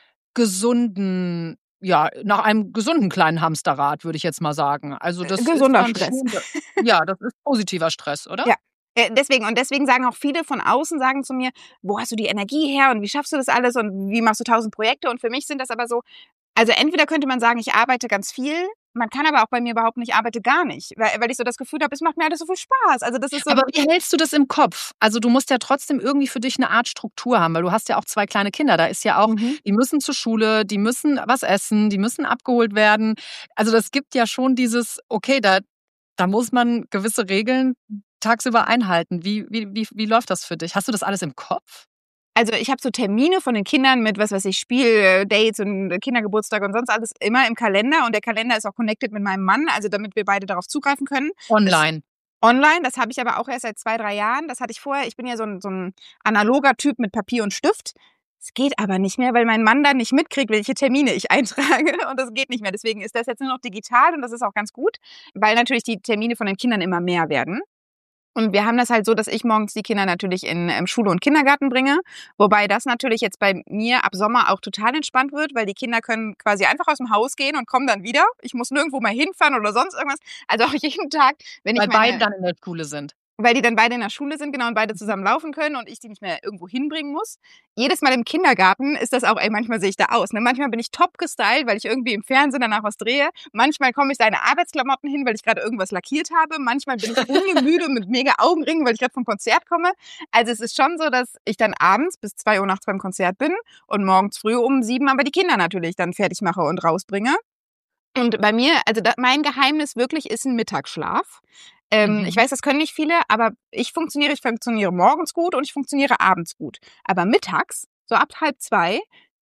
gesunden, ja, nach einem gesunden kleinen Hamsterrad, würde ich jetzt mal sagen. Also das gesunder ist Stress. Ja, das ist positiver Stress, oder? Ja. Deswegen sagen auch viele von außen sagen zu mir, wo hast du die Energie her und wie schaffst du das alles und wie machst du 1000 Projekte? Und für mich sind das aber so, also entweder könnte man sagen, ich arbeite ganz viel, man kann aber auch bei mir behaupten, ich arbeite gar nicht, weil ich so das Gefühl habe, es macht mir alles so viel Spaß. Also das ist so. Aber wie hältst du das im Kopf? Also du musst ja trotzdem irgendwie für dich eine Art Struktur haben, weil du hast ja auch 2 kleine Kinder. Da ist ja auch, die müssen zur Schule, die müssen was essen, die müssen abgeholt werden. Also das gibt ja schon dieses, okay, da muss man gewisse Regeln tagsüber einhalten. Wie läuft das für dich? Hast du das alles im Kopf? Also ich habe so Termine von den Kindern mit, was weiß ich, Spieldates und Kindergeburtstag und sonst alles immer im Kalender. Und der Kalender ist auch connected mit meinem Mann, also damit wir beide darauf zugreifen können. Online. Das habe ich aber auch erst seit 2, 3 Jahren. Das hatte ich vorher. Ich bin ja so ein analoger Typ mit Papier und Stift. Es geht aber nicht mehr, weil mein Mann dann nicht mitkriegt, welche Termine ich eintrage. Und das geht nicht mehr. Deswegen ist das jetzt nur noch digital und das ist auch ganz gut, weil natürlich die Termine von den Kindern immer mehr werden. Und wir haben das halt so, dass ich morgens die Kinder natürlich in Schule und Kindergarten bringe. Wobei das natürlich jetzt bei mir ab Sommer auch total entspannt wird, weil die Kinder können quasi einfach aus dem Haus gehen und kommen dann wieder. Ich muss nirgendwo mal hinfahren oder sonst irgendwas. Also auch jeden Tag, wenn weil beide dann in der Schule sind. Weil die dann beide in der Schule sind, genau, und beide zusammen laufen können und ich die nicht mehr irgendwo hinbringen muss. Jedes Mal im Kindergarten ist das auch, manchmal sehe ich da aus. Ne? Manchmal bin ich top gestylt, weil ich irgendwie im Fernsehen danach was drehe. Manchmal komme ich da in Arbeitsklamotten hin, weil ich gerade irgendwas lackiert habe. Manchmal bin ich ungemüde mit mega Augenringen, weil ich gerade vom Konzert komme. Also es ist schon so, dass ich dann abends bis 2 Uhr nachts beim Konzert bin und morgens früh um 7 aber die Kinder natürlich dann fertig mache und rausbringe. Und bei mir, also mein Geheimnis wirklich ist ein Mittagsschlaf. Ich weiß, das können nicht viele, aber ich funktioniere morgens gut und ich funktioniere abends gut. Aber mittags, so ab 1:30,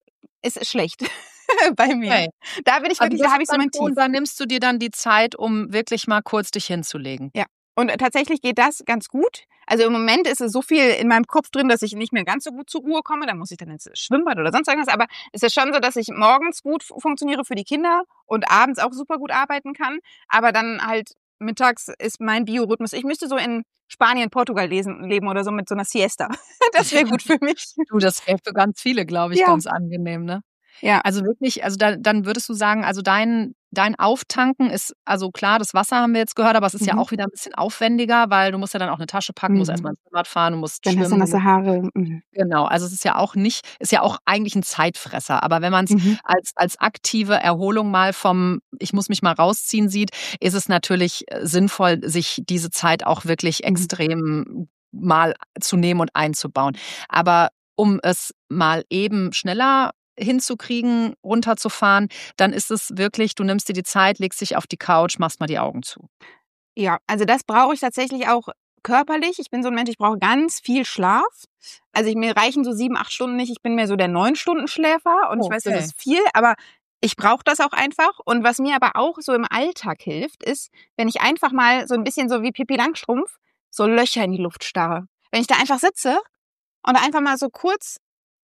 ist schlecht bei mir. Okay. Da bin ich wirklich, da habe ich so mein Tief. Und da nimmst du dir dann die Zeit, um wirklich mal kurz dich hinzulegen. Ja. Und tatsächlich geht das ganz gut. Also im Moment ist es so viel in meinem Kopf drin, dass ich nicht mehr ganz so gut zur Ruhe komme. Dann muss ich dann ins Schwimmbad oder sonst irgendwas. Aber es ist schon so, dass ich morgens gut funktioniere für die Kinder und abends auch super gut arbeiten kann. Aber dann halt mittags ist mein Biorhythmus. Ich müsste so in Spanien, Portugal leben oder so mit so einer Siesta. Das wäre gut für mich. Du, das wäre für ganz viele, glaube ich, ganz angenehm, ne? Ja. Also wirklich, also dann würdest du sagen, also dein Auftanken ist, also klar, das Wasser haben wir jetzt gehört, aber es ist ja auch wieder ein bisschen aufwendiger, weil du musst ja dann auch eine Tasche packen, musst erstmal ins Fahrrad fahren, du musst Dann hast du schwimmen, nasse Haare. genau. Also es ist ja auch nicht, ist ja auch eigentlich ein Zeitfresser. Aber wenn man es als aktive Erholung mal vom „Ich muss mich mal rausziehen" sieht, ist es natürlich sinnvoll, sich diese Zeit auch wirklich extrem mal zu nehmen und einzubauen. Aber um es mal eben schneller hinzukriegen, runterzufahren, dann ist es wirklich, du nimmst dir die Zeit, legst dich auf die Couch, machst mal die Augen zu. Ja, also das brauche ich tatsächlich auch körperlich. Ich bin so ein Mensch, ich brauche ganz viel Schlaf. Also mir reichen so 7, 8 Stunden nicht. Ich bin mehr so der 9-Stunden-Schläfer und ich weiß, das Okay. ist viel, aber ich brauche das auch einfach. Und was mir aber auch so im Alltag hilft, ist, wenn ich einfach mal so ein bisschen so wie Pippi Langstrumpf so Löcher in die Luft starre. Wenn ich da einfach sitze und einfach mal so kurz,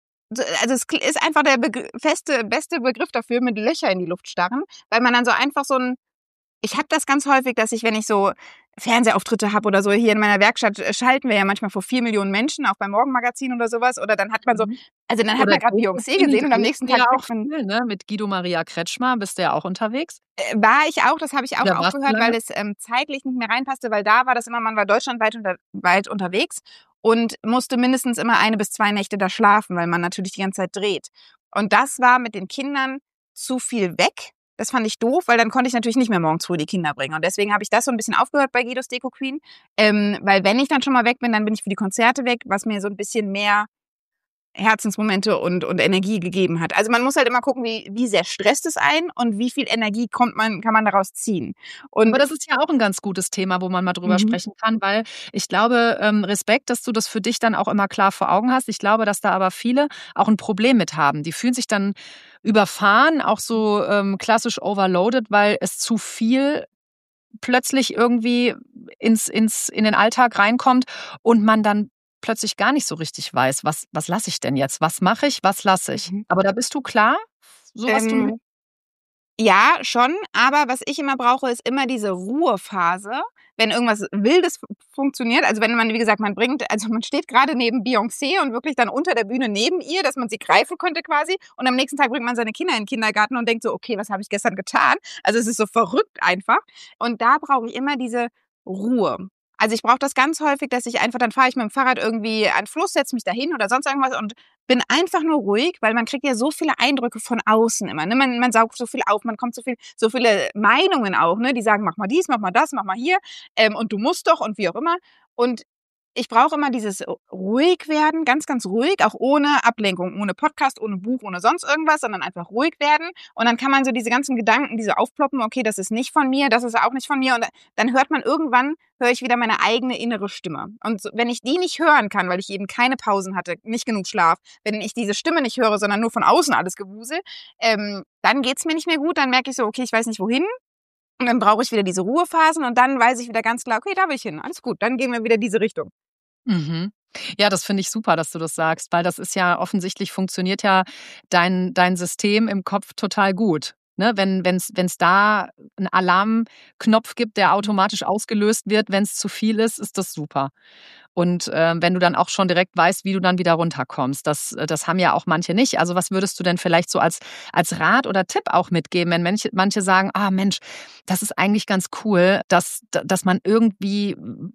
also es ist einfach der beste Begriff dafür, mit Löcher in die Luft starren, weil man dann so einfach so ein, ich habe das ganz häufig, dass ich, wenn ich so Fernsehauftritte habe oder so, hier in meiner Werkstatt schalten wir ja manchmal vor 4 Millionen Menschen, auch beim Morgenmagazin oder sowas, oder dann hat man so, also dann hat Oder man gerade Beyoncé gesehen und am nächsten Tag ja auch kriegt man, viel, ne? Mit Guido Maria Kretschmer bist du ja auch unterwegs. war ich auch, das habe ich auch Oder warst du aufgehört, weil lange? es zeitlich nicht mehr reinpasste, weil da war das immer, man war deutschlandweit weit unterwegs und musste mindestens immer 1 bis 2 Nächte da schlafen, weil man natürlich die ganze Zeit dreht. Und das war mit den Kindern zu viel weg. Das fand ich doof, weil dann konnte ich natürlich nicht mehr morgens früh die Kinder bringen. Und deswegen habe ich das so ein bisschen aufgehört bei Guidos Deko Queen. Weil wenn ich dann schon mal weg bin, dann bin ich für die Konzerte weg, was mir so ein bisschen mehr Herzensmomente und Energie gegeben hat. Also man muss halt immer gucken, wie sehr stresst es einen und wie viel Energie kann man daraus ziehen. Aber Und das ist ja auch ein ganz gutes Thema, wo man mal drüber mhm. sprechen kann, weil ich glaube, Respekt, dass du das für dich dann auch immer klar vor Augen hast. Ich glaube, dass da aber viele auch ein Problem mit haben. Die fühlen sich dann überfahren, auch so, klassisch overloaded, weil es zu viel plötzlich irgendwie in den Alltag reinkommt und man dann plötzlich gar nicht so richtig weiß, was lasse ich denn jetzt? Was mache ich? Was lasse ich? Mhm. Aber da bist du klar, so was du Ähm, ja, schon, aber was ich immer brauche, ist immer diese Ruhephase, wenn irgendwas Wildes funktioniert. Also wenn man, wie gesagt, man steht gerade neben Beyoncé und wirklich dann unter der Bühne neben ihr, dass man sie greifen könnte quasi. Und am nächsten Tag bringt man seine Kinder in den Kindergarten und denkt so, okay, was habe ich gestern getan? Also es ist so verrückt einfach. Und da brauche ich immer diese Ruhe. Also ich brauche das ganz häufig, dass ich einfach, dann fahre ich mit dem Fahrrad irgendwie an den Fluss, setze mich dahin oder sonst irgendwas und bin einfach nur ruhig, weil man kriegt ja so viele Eindrücke von außen immer. Ne? Man saugt so viel auf, man kommt so viele Meinungen auch, ne? Die sagen, mach mal dies, mach mal das, mach mal hier, und du musst doch und wie auch immer. Und ich brauche immer dieses ruhig werden, ganz, ganz ruhig, auch ohne Ablenkung, ohne Podcast, ohne Buch, ohne sonst irgendwas, sondern einfach ruhig werden. Und dann kann man so diese ganzen Gedanken, die so aufploppen, okay, das ist nicht von mir, das ist auch nicht von mir. Und dann höre ich wieder meine eigene innere Stimme. Und so, wenn ich die nicht hören kann, weil ich eben keine Pausen hatte, nicht genug Schlaf, wenn ich diese Stimme nicht höre, sondern nur von außen alles Gewusel, dann geht's mir nicht mehr gut. Dann merke ich so, okay, ich weiß nicht wohin. Und dann brauche ich wieder diese Ruhephasen und dann weiß ich wieder ganz klar, okay, da will ich hin. Alles gut, dann gehen wir wieder diese Richtung. Mhm. Ja, das finde ich super, dass du das sagst, weil das ist ja offensichtlich, funktioniert ja dein System im Kopf total gut. Ne? Wenn's da einen Alarmknopf gibt, der automatisch ausgelöst wird, wenn es zu viel ist das super. Und wenn du dann auch schon direkt weißt, wie du dann wieder runterkommst, das haben ja auch manche nicht. Also was würdest du denn vielleicht so als Rat oder Tipp auch mitgeben, wenn manche sagen, ah Mensch, das ist eigentlich ganz cool, dass man irgendwie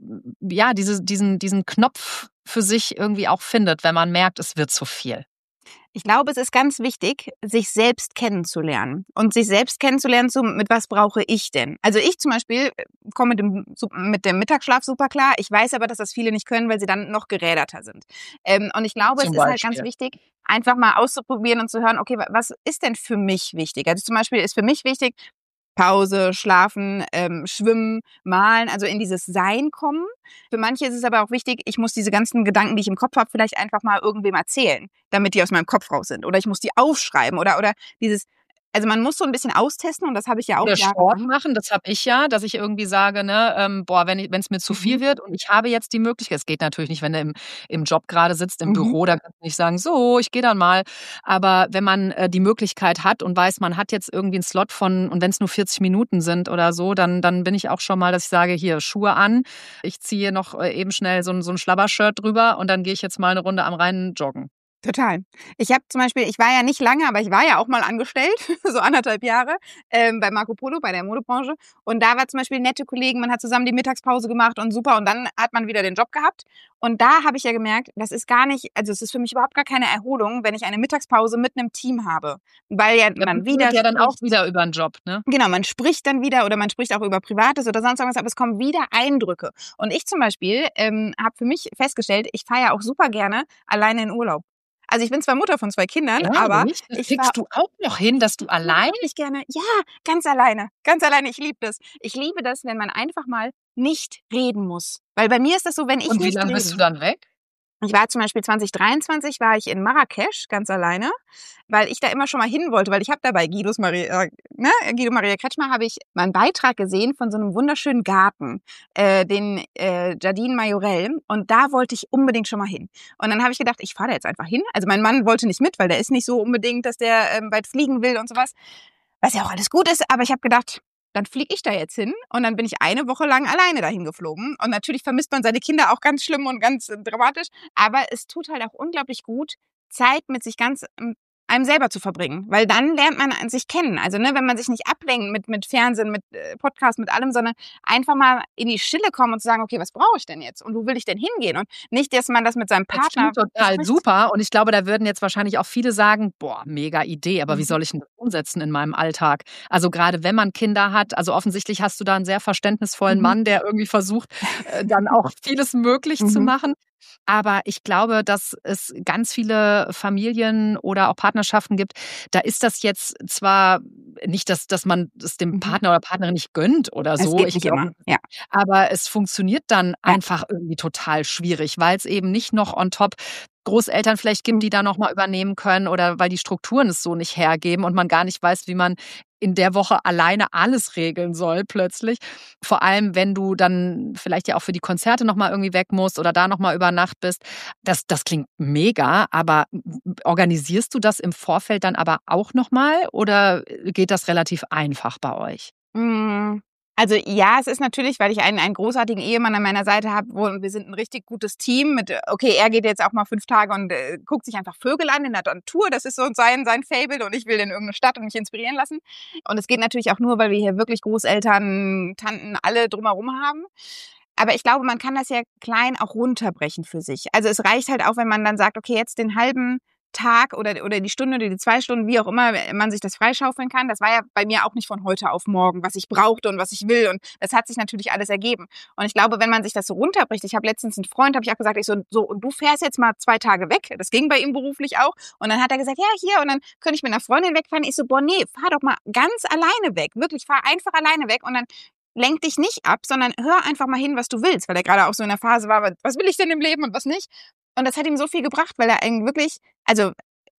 ja diesen Knopf für sich irgendwie auch findet, wenn man merkt, es wird zu viel. Ich glaube, es ist ganz wichtig, sich selbst kennenzulernen. Und sich selbst kennenzulernen, so mit was brauche ich denn? Also ich zum Beispiel komme mit dem Mittagsschlaf super klar. Ich weiß aber, dass das viele nicht können, weil sie dann noch geräderter sind. Und ich glaube, es Zum ist halt ganz Beispiel. wichtig, einfach mal auszuprobieren und zu hören, okay, was ist denn für mich wichtig? Also zum Beispiel ist für mich wichtig, Pause, schlafen, schwimmen, malen, also in dieses Sein kommen. Für manche ist es aber auch wichtig, ich muss diese ganzen Gedanken, die ich im Kopf habe, vielleicht einfach mal irgendwem erzählen, damit die aus meinem Kopf raus sind. Oder ich muss die aufschreiben oder dieses, also man muss so ein bisschen austesten und das habe ich ja auch Oder Sport jahrelang. machen, das habe ich ja, dass ich irgendwie sage, ne, boah, wenn's mir zu viel Mhm. wird und ich habe jetzt die Möglichkeit, es geht natürlich nicht, wenn du im Job gerade sitzt, im Mhm. Büro, da kannst du nicht sagen: „So, ich gehe dann mal." Aber wenn man, die Möglichkeit hat und weiß, man hat jetzt irgendwie 'n Slot von, und wenn's nur 40 Minuten sind oder so, dann bin ich auch schon mal, dass ich sage: „Hier, Schuhe an. Ich ziehe noch, eben schnell so 'n Schlabbershirt drüber und dann gehe ich jetzt mal 'ne Runde am Rhein joggen." Total. Ich war ja nicht lange, aber ich war ja auch mal angestellt, so 1,5 Jahre, bei Marco Polo, bei der Modebranche. Und da war zum Beispiel nette Kollegen, man hat zusammen die Mittagspause gemacht und super. Und dann hat man wieder den Job gehabt. Und da habe ich ja gemerkt, das ist gar nicht, also es ist für mich überhaupt gar keine Erholung, wenn ich eine Mittagspause mit einem Team habe. Weil ja man wieder ja dann auch wieder über den Job, ne? Genau, man spricht dann wieder oder man spricht auch über Privates oder sonst irgendwas, aber es kommen wieder Eindrücke. Und ich zum Beispiel habe für mich festgestellt, ich fahre ja auch super gerne alleine in Urlaub. Also ich bin zwar Mutter von 2 Kindern, aber Das kriegst du auch noch hin, dass du allein? Ich gerne, ja, ganz alleine, ganz alleine. Ich liebe das. Ich liebe das, wenn man einfach mal nicht reden muss. Weil bei mir ist das so, wenn ich Und wie nicht lange rede. bist du dann weg? Ich war zum Beispiel 2023 war ich in Marrakesch ganz alleine, weil ich da immer schon mal hin wollte, weil ich habe da bei Guido Maria Kretschmer habe ich mal einen Beitrag gesehen von so einem wunderschönen Garten, den Jardin Majorelle, und da wollte ich unbedingt schon mal hin. Und dann habe ich gedacht, ich fahre da jetzt einfach hin. Also mein Mann wollte nicht mit, weil der ist nicht so unbedingt, dass der weit fliegen will und sowas, was ja auch alles gut ist, aber ich habe gedacht, dann fliege ich da jetzt hin und dann bin ich eine Woche lang alleine dahin geflogen. Und natürlich vermisst man seine Kinder auch ganz schlimm und ganz dramatisch. Aber es tut halt auch unglaublich gut, Zeit mit sich ganz einem selber zu verbringen. Weil dann lernt man sich kennen. Also wenn man sich nicht ablenkt mit Fernsehen, mit Podcast, mit allem, sondern einfach mal in die Stille kommen und zu sagen, okay, was brauche ich denn jetzt? Und wo will ich denn hingehen? Und nicht, dass man das mit seinem Partner... Das klingt total super. Und ich glaube, da würden jetzt wahrscheinlich auch viele sagen, boah, mega Idee, aber wie soll ich denn das umsetzen in meinem Alltag? Also gerade wenn man Kinder hat, also offensichtlich hast du da einen sehr verständnisvollen Mann, der irgendwie versucht, dann auch vieles möglich zu machen. Aber ich glaube, dass es ganz viele Familien oder auch Partnerschaften gibt, da ist das jetzt zwar nicht, dass man es dem Partner oder Partnerin nicht gönnt oder so. Das geht nicht immer, ja. Aber es funktioniert dann einfach irgendwie total schwierig, weil es eben nicht noch on top Großeltern vielleicht gibt, die da noch mal übernehmen können oder weil die Strukturen es so nicht hergeben und man gar nicht weiß, wie man in der Woche alleine alles regeln soll plötzlich. Vor allem, wenn du dann vielleicht ja auch für die Konzerte noch mal irgendwie weg musst oder da noch mal über Nacht bist. Das klingt mega, aber organisierst du das im Vorfeld dann aber auch noch mal oder geht das relativ einfach bei euch? Also ja, es ist natürlich, weil ich einen großartigen Ehemann an meiner Seite habe, und wir sind ein richtig gutes Team mit, okay, er geht jetzt auch mal 5 Tage und guckt sich einfach Vögel an in der Natur, das ist so sein Faible, und ich will in irgendeine Stadt und mich inspirieren lassen. Und es geht natürlich auch nur, weil wir hier wirklich Großeltern, Tanten, alle drumherum haben. Aber ich glaube, man kann das ja klein auch runterbrechen für sich. Also es reicht halt auch, wenn man dann sagt, okay, jetzt den halben Tag oder die Stunde oder die 2 Stunden, wie auch immer man sich das freischaufeln kann. Das war ja bei mir auch nicht von heute auf morgen, was ich brauchte und was ich will. Und das hat sich natürlich alles ergeben. Und ich glaube, wenn man sich das so runterbricht, ich habe letztens einen Freund, habe ich auch gesagt, und du fährst jetzt mal 2 Tage weg. Das ging bei ihm beruflich auch. Und dann hat er gesagt, ja, hier, und dann könnte ich mit einer Freundin wegfahren. Ich so, boah, nee, fahr doch mal ganz alleine weg. Wirklich, fahr einfach alleine weg. Und dann lenk dich nicht ab, sondern hör einfach mal hin, was du willst. Weil er gerade auch so in der Phase war, was will ich denn im Leben und was nicht? Und das hat ihm so viel gebracht, weil er eigentlich wirklich, also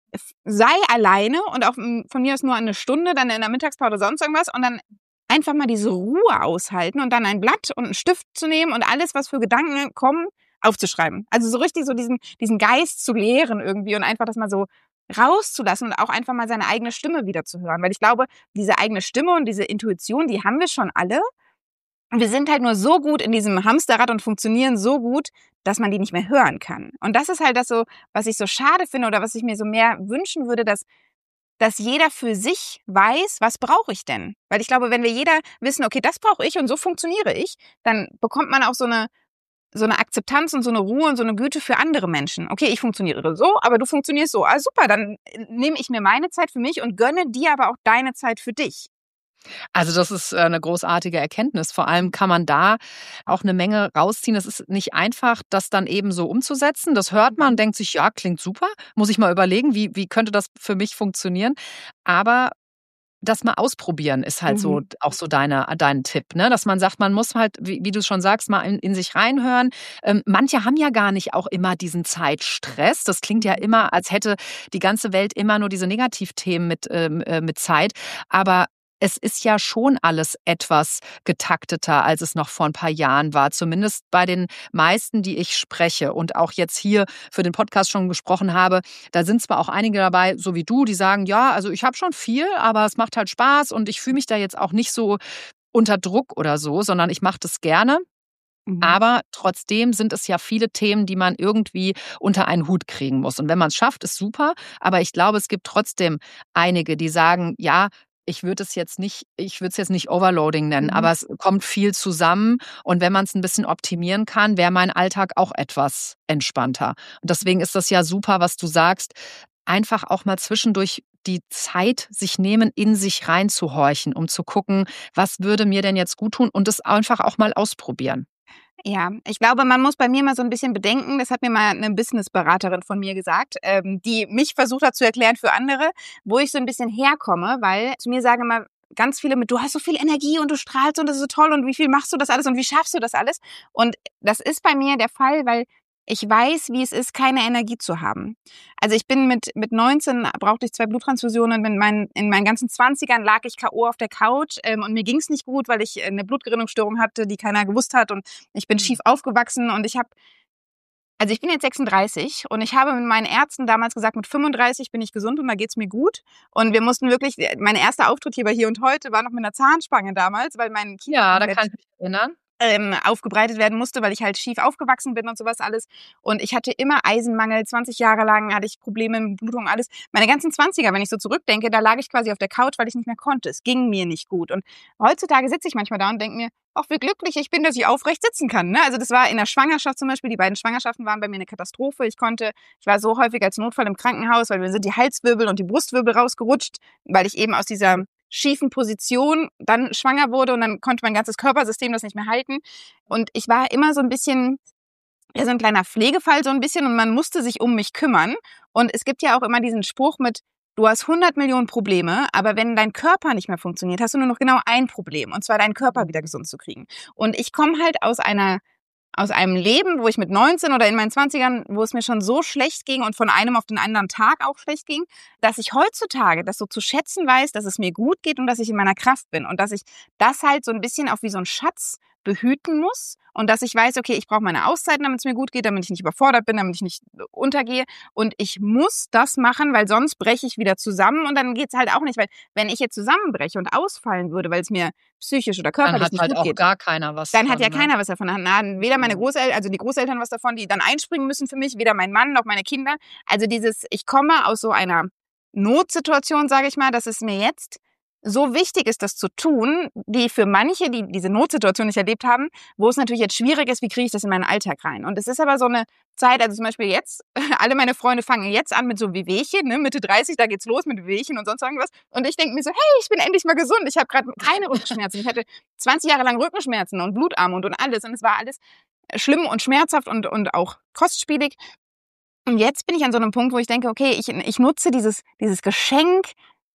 sei alleine und auch von mir aus nur 1 Stunde, dann in der Mittagspause sonst irgendwas, und dann einfach mal diese Ruhe aushalten und dann ein Blatt und einen Stift zu nehmen und alles, was für Gedanken kommen, aufzuschreiben. Also so richtig so diesen Geist zu leeren irgendwie und einfach das mal so rauszulassen und auch einfach mal seine eigene Stimme wieder zu hören. Weil ich glaube, diese eigene Stimme und diese Intuition, die haben wir schon alle. Und wir sind halt nur so gut in diesem Hamsterrad und funktionieren so gut, dass man die nicht mehr hören kann. Und das ist halt das so, was ich so schade finde oder was ich mir so mehr wünschen würde, dass jeder für sich weiß, was brauche ich denn? Weil ich glaube, wenn wir jeder wissen, okay, das brauche ich und so funktioniere ich, dann bekommt man auch so eine Akzeptanz und so eine Ruhe und so eine Güte für andere Menschen. Okay, ich funktioniere so, aber du funktionierst so. Ah, super, dann nehme ich mir meine Zeit für mich und gönne dir aber auch deine Zeit für dich. Also das ist eine großartige Erkenntnis. Vor allem kann man da auch eine Menge rausziehen. Es ist nicht einfach, das dann eben so umzusetzen. Das hört man, denkt sich, ja, klingt super. Muss ich mal überlegen, wie könnte das für mich funktionieren? Aber das mal ausprobieren ist halt so auch so dein Tipp, ne? Dass man sagt, man muss halt, wie du schon sagst, mal in sich reinhören. Manche haben ja gar nicht auch immer diesen Zeitstress. Das klingt ja immer, als hätte die ganze Welt immer nur diese Negativthemen mit Zeit. Aber es ist ja schon alles etwas getakteter, als es noch vor ein paar Jahren war. Zumindest bei den meisten, die ich spreche und auch jetzt hier für den Podcast schon gesprochen habe. Da sind zwar auch einige dabei, so wie du, die sagen, ja, also ich habe schon viel, aber es macht halt Spaß und ich fühle mich da jetzt auch nicht so unter Druck oder so, sondern ich mache das gerne. Aber trotzdem sind es ja viele Themen, die man irgendwie unter einen Hut kriegen muss. Und wenn man es schafft, ist super. Aber ich glaube, es gibt trotzdem einige, die sagen, ja, ich würde es jetzt nicht Overloading nennen, aber es kommt viel zusammen. Und wenn man es ein bisschen optimieren kann, wäre mein Alltag auch etwas entspannter. Und deswegen ist das ja super, was du sagst, einfach auch mal zwischendurch die Zeit sich nehmen, in sich reinzuhorchen, um zu gucken, was würde mir denn jetzt gut tun und es einfach auch mal ausprobieren. Ja, ich glaube, man muss bei mir mal so ein bisschen bedenken, das hat mir mal eine Businessberaterin von mir gesagt, die mich versucht hat zu erklären für andere, wo ich so ein bisschen herkomme, weil zu mir sagen immer ganz viele mit: „Du hast so viel Energie und du strahlst und das ist so toll und wie viel machst du das alles und wie schaffst du das alles?“ Und das ist bei mir der Fall, weil ich weiß, wie es ist, keine Energie zu haben. Also, ich bin mit 19 brauchte ich 2 Bluttransfusionen. In meinen ganzen 20ern lag ich K.O. auf der Couch, und mir ging's nicht gut, weil ich 'ne Blutgerinnungsstörung hatte, die keiner gewusst hat und ich bin schief aufgewachsen und ich bin jetzt 36 und ich habe mit meinen Ärzten damals gesagt, mit 35 bin ich gesund und da geht's mir gut. Und wir mussten wirklich, mein erster Auftritt hier bei Hier und Heute war noch mit einer Zahnspange damals, weil mein Kiefer Ja, da kann ich mich erinnern. aufgebreitet werden musste, weil ich halt schief aufgewachsen bin und sowas alles. Und ich hatte immer Eisenmangel. 20 Jahre lang hatte ich Probleme mit Blutung, alles. Meine ganzen 20er, wenn ich so zurückdenke, da lag ich quasi auf der Couch, weil ich nicht mehr konnte. Es ging mir nicht gut. Und heutzutage sitze ich manchmal da und denke mir, ach, wie glücklich ich bin, dass ich aufrecht sitzen kann. Ne? Also das war in der Schwangerschaft zum Beispiel. Die beiden Schwangerschaften waren bei mir eine Katastrophe. Ich war so häufig als Notfall im Krankenhaus, weil mir sind die Halswirbel und die Brustwirbel rausgerutscht, weil ich eben aus dieser schiefen Position dann schwanger wurde und dann konnte mein ganzes Körpersystem das nicht mehr halten. Und ich war immer so ein bisschen, ja, so ein kleiner Pflegefall so ein bisschen und man musste sich um mich kümmern. Und es gibt ja auch immer diesen Spruch mit: Du hast 100 Millionen Probleme, aber wenn dein Körper nicht mehr funktioniert, hast du nur noch genau ein Problem, und zwar deinen Körper wieder gesund zu kriegen. Und ich komme halt aus einem Leben, wo ich mit 19 oder in meinen 20ern, wo es mir schon so schlecht ging und von einem auf den anderen Tag auch schlecht ging, dass ich heutzutage das so zu schätzen weiß, dass es mir gut geht und dass ich in meiner Kraft bin und dass ich das halt so ein bisschen auch wie so ein Schatz behüten muss und dass ich weiß, okay, ich brauche meine Auszeiten, damit es mir gut geht, damit ich nicht überfordert bin, damit ich nicht untergehe und ich muss das machen, weil sonst breche ich wieder zusammen und dann geht's halt auch nicht, weil wenn ich jetzt zusammenbreche und ausfallen würde, weil es mir psychisch oder Dann körperlich hat nicht halt gut auch geht, gar keiner was dann hat ja von, ne? keiner was davon. Weder meine Großeltern, also die Großeltern was davon, die dann einspringen müssen für mich, weder mein Mann noch meine Kinder. Also ich komme aus so einer Notsituation, sage ich mal, dass es mir jetzt so wichtig ist, das zu tun, die für manche, die diese Notsituation nicht erlebt haben, wo es natürlich jetzt schwierig ist, wie kriege ich das in meinen Alltag rein? Und es ist aber so eine Zeit, also zum Beispiel jetzt, alle meine Freunde fangen jetzt an mit so Wehwehchen, ne? Mitte 30, da geht's los mit Wehwehchen und sonst irgendwas. Und ich denke mir so, hey, ich bin endlich mal gesund. Ich habe gerade keine Rückenschmerzen. Ich hatte 20 Jahre lang Rückenschmerzen und Blutarmut und alles. Und es war alles schlimm und schmerzhaft und auch kostspielig. Und jetzt bin ich an so einem Punkt, wo ich denke, okay, ich nutze dieses Geschenk,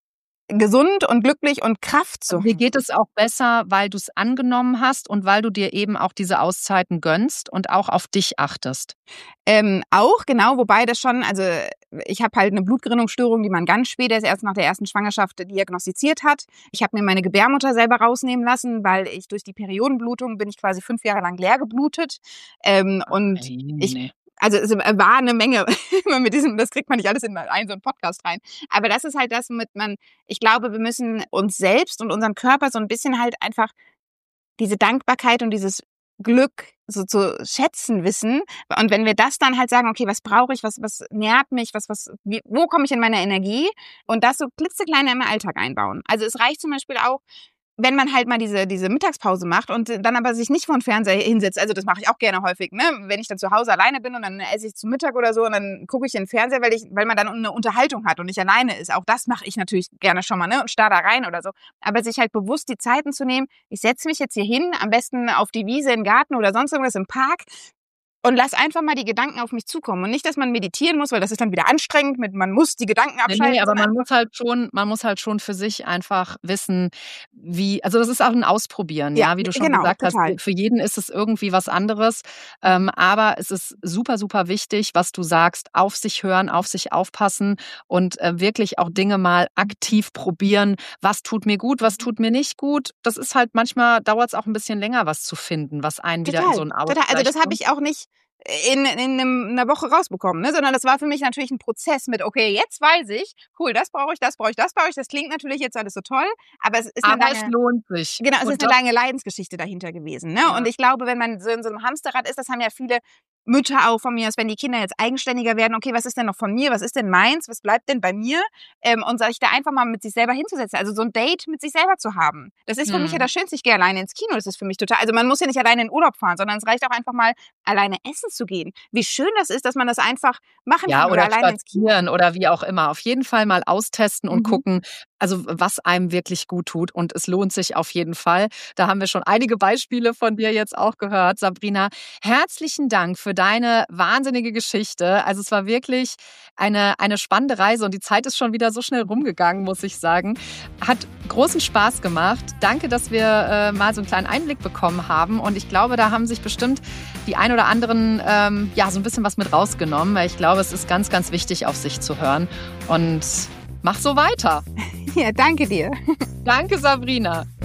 gesund und glücklich und Kraft zu Dir haben. geht es auch besser, weil du es angenommen hast und weil du dir eben auch diese Auszeiten gönnst und auch auf dich achtest. Auch, genau, wobei das schon, also ich habe halt eine Blutgerinnungsstörung, die man ganz spät erst nach der ersten Schwangerschaft diagnostiziert hat. Ich habe mir meine Gebärmutter selber rausnehmen lassen, weil ich durch die Periodenblutung bin ich quasi 5 Jahre lang leer geblutet. Und ich, also es war eine Menge mit diesem, das kriegt man nicht alles in einen so einen Podcast rein. Aber das ist halt das, womit ich glaube, wir müssen uns selbst und unseren Körper so ein bisschen halt einfach diese Dankbarkeit und dieses Glück so zu schätzen wissen. Und wenn wir das dann halt sagen, okay, was brauche ich, was nährt mich, wo komme ich in meine Energie? Und das so klitzeklein im Alltag einbauen. Also es reicht zum Beispiel auch, wenn man halt mal diese Mittagspause macht und dann aber sich nicht vor den Fernseher hinsetzt. Also das mache ich auch gerne häufig, ne? Wenn ich dann zu Hause alleine bin und dann esse ich zu Mittag oder so und dann gucke ich in den Fernseher, weil man dann eine Unterhaltung hat und nicht alleine ist. Auch das mache ich natürlich gerne schon mal, ne? Und starr da rein oder so. Aber sich halt bewusst die Zeiten zu nehmen, ich setze mich jetzt hier hin, am besten auf die Wiese im Garten oder sonst irgendwas im Park, und lass einfach mal die Gedanken auf mich zukommen. Und nicht, dass man meditieren muss, weil das ist dann wieder anstrengend, man muss die Gedanken abschalten. Nee, aber man muss halt schon für sich einfach wissen, also das ist auch ein Ausprobieren, ja, wie du schon genau, gesagt total. hast. Für jeden ist es irgendwie was anderes. Aber es ist super, super wichtig, was du sagst, auf sich hören, auf sich aufpassen und wirklich auch Dinge mal aktiv probieren. Was tut mir gut, was tut mir nicht gut? Das ist halt, manchmal dauert es auch ein bisschen länger, was zu finden, was einen wieder in so einen Ausgleich Total. Also das habe bringt. ich auch nicht in einer Woche rausbekommen, ne? Sondern das war für mich natürlich ein Prozess mit, okay, jetzt weiß ich, cool, das brauche ich, das brauche ich, das brauche ich. Das klingt natürlich jetzt alles so toll, aber es ist es lohnt sich. Genau, es ist eine lange Leidensgeschichte dahinter gewesen, ne? Ja. Und ich glaube, wenn man so in so einem Hamsterrad ist, das haben ja viele Mütter auch von mir, wenn die Kinder jetzt eigenständiger werden, okay, was ist denn noch von mir, was ist denn meins, was bleibt denn bei mir? Und sich da einfach mal mit sich selber hinzusetzen, also so ein Date mit sich selber zu haben. Das ist für mich ja das Schönste, ich gehe alleine ins Kino, das ist für mich total, also man muss ja nicht alleine in Urlaub fahren, sondern es reicht auch einfach mal, alleine essen zu gehen. Wie schön das ist, dass man das einfach machen kann oder alleine ins Kino. Oder wie auch immer. Auf jeden Fall mal austesten und gucken, also was einem wirklich gut tut. Und es lohnt sich auf jeden Fall. Da haben wir schon einige Beispiele von dir jetzt auch gehört, Sabrina. Herzlichen Dank für deine wahnsinnige Geschichte. Also es war wirklich eine spannende Reise und die Zeit ist schon wieder so schnell rumgegangen, muss ich sagen. Hat großen Spaß gemacht. Danke, dass wir mal so einen kleinen Einblick bekommen haben. Und ich glaube, da haben sich bestimmt die ein oder anderen so ein bisschen was mit rausgenommen, weil ich glaube, es ist ganz, ganz wichtig, auf sich zu hören. Und mach so weiter. Ja, danke dir. Danke, Sabrina.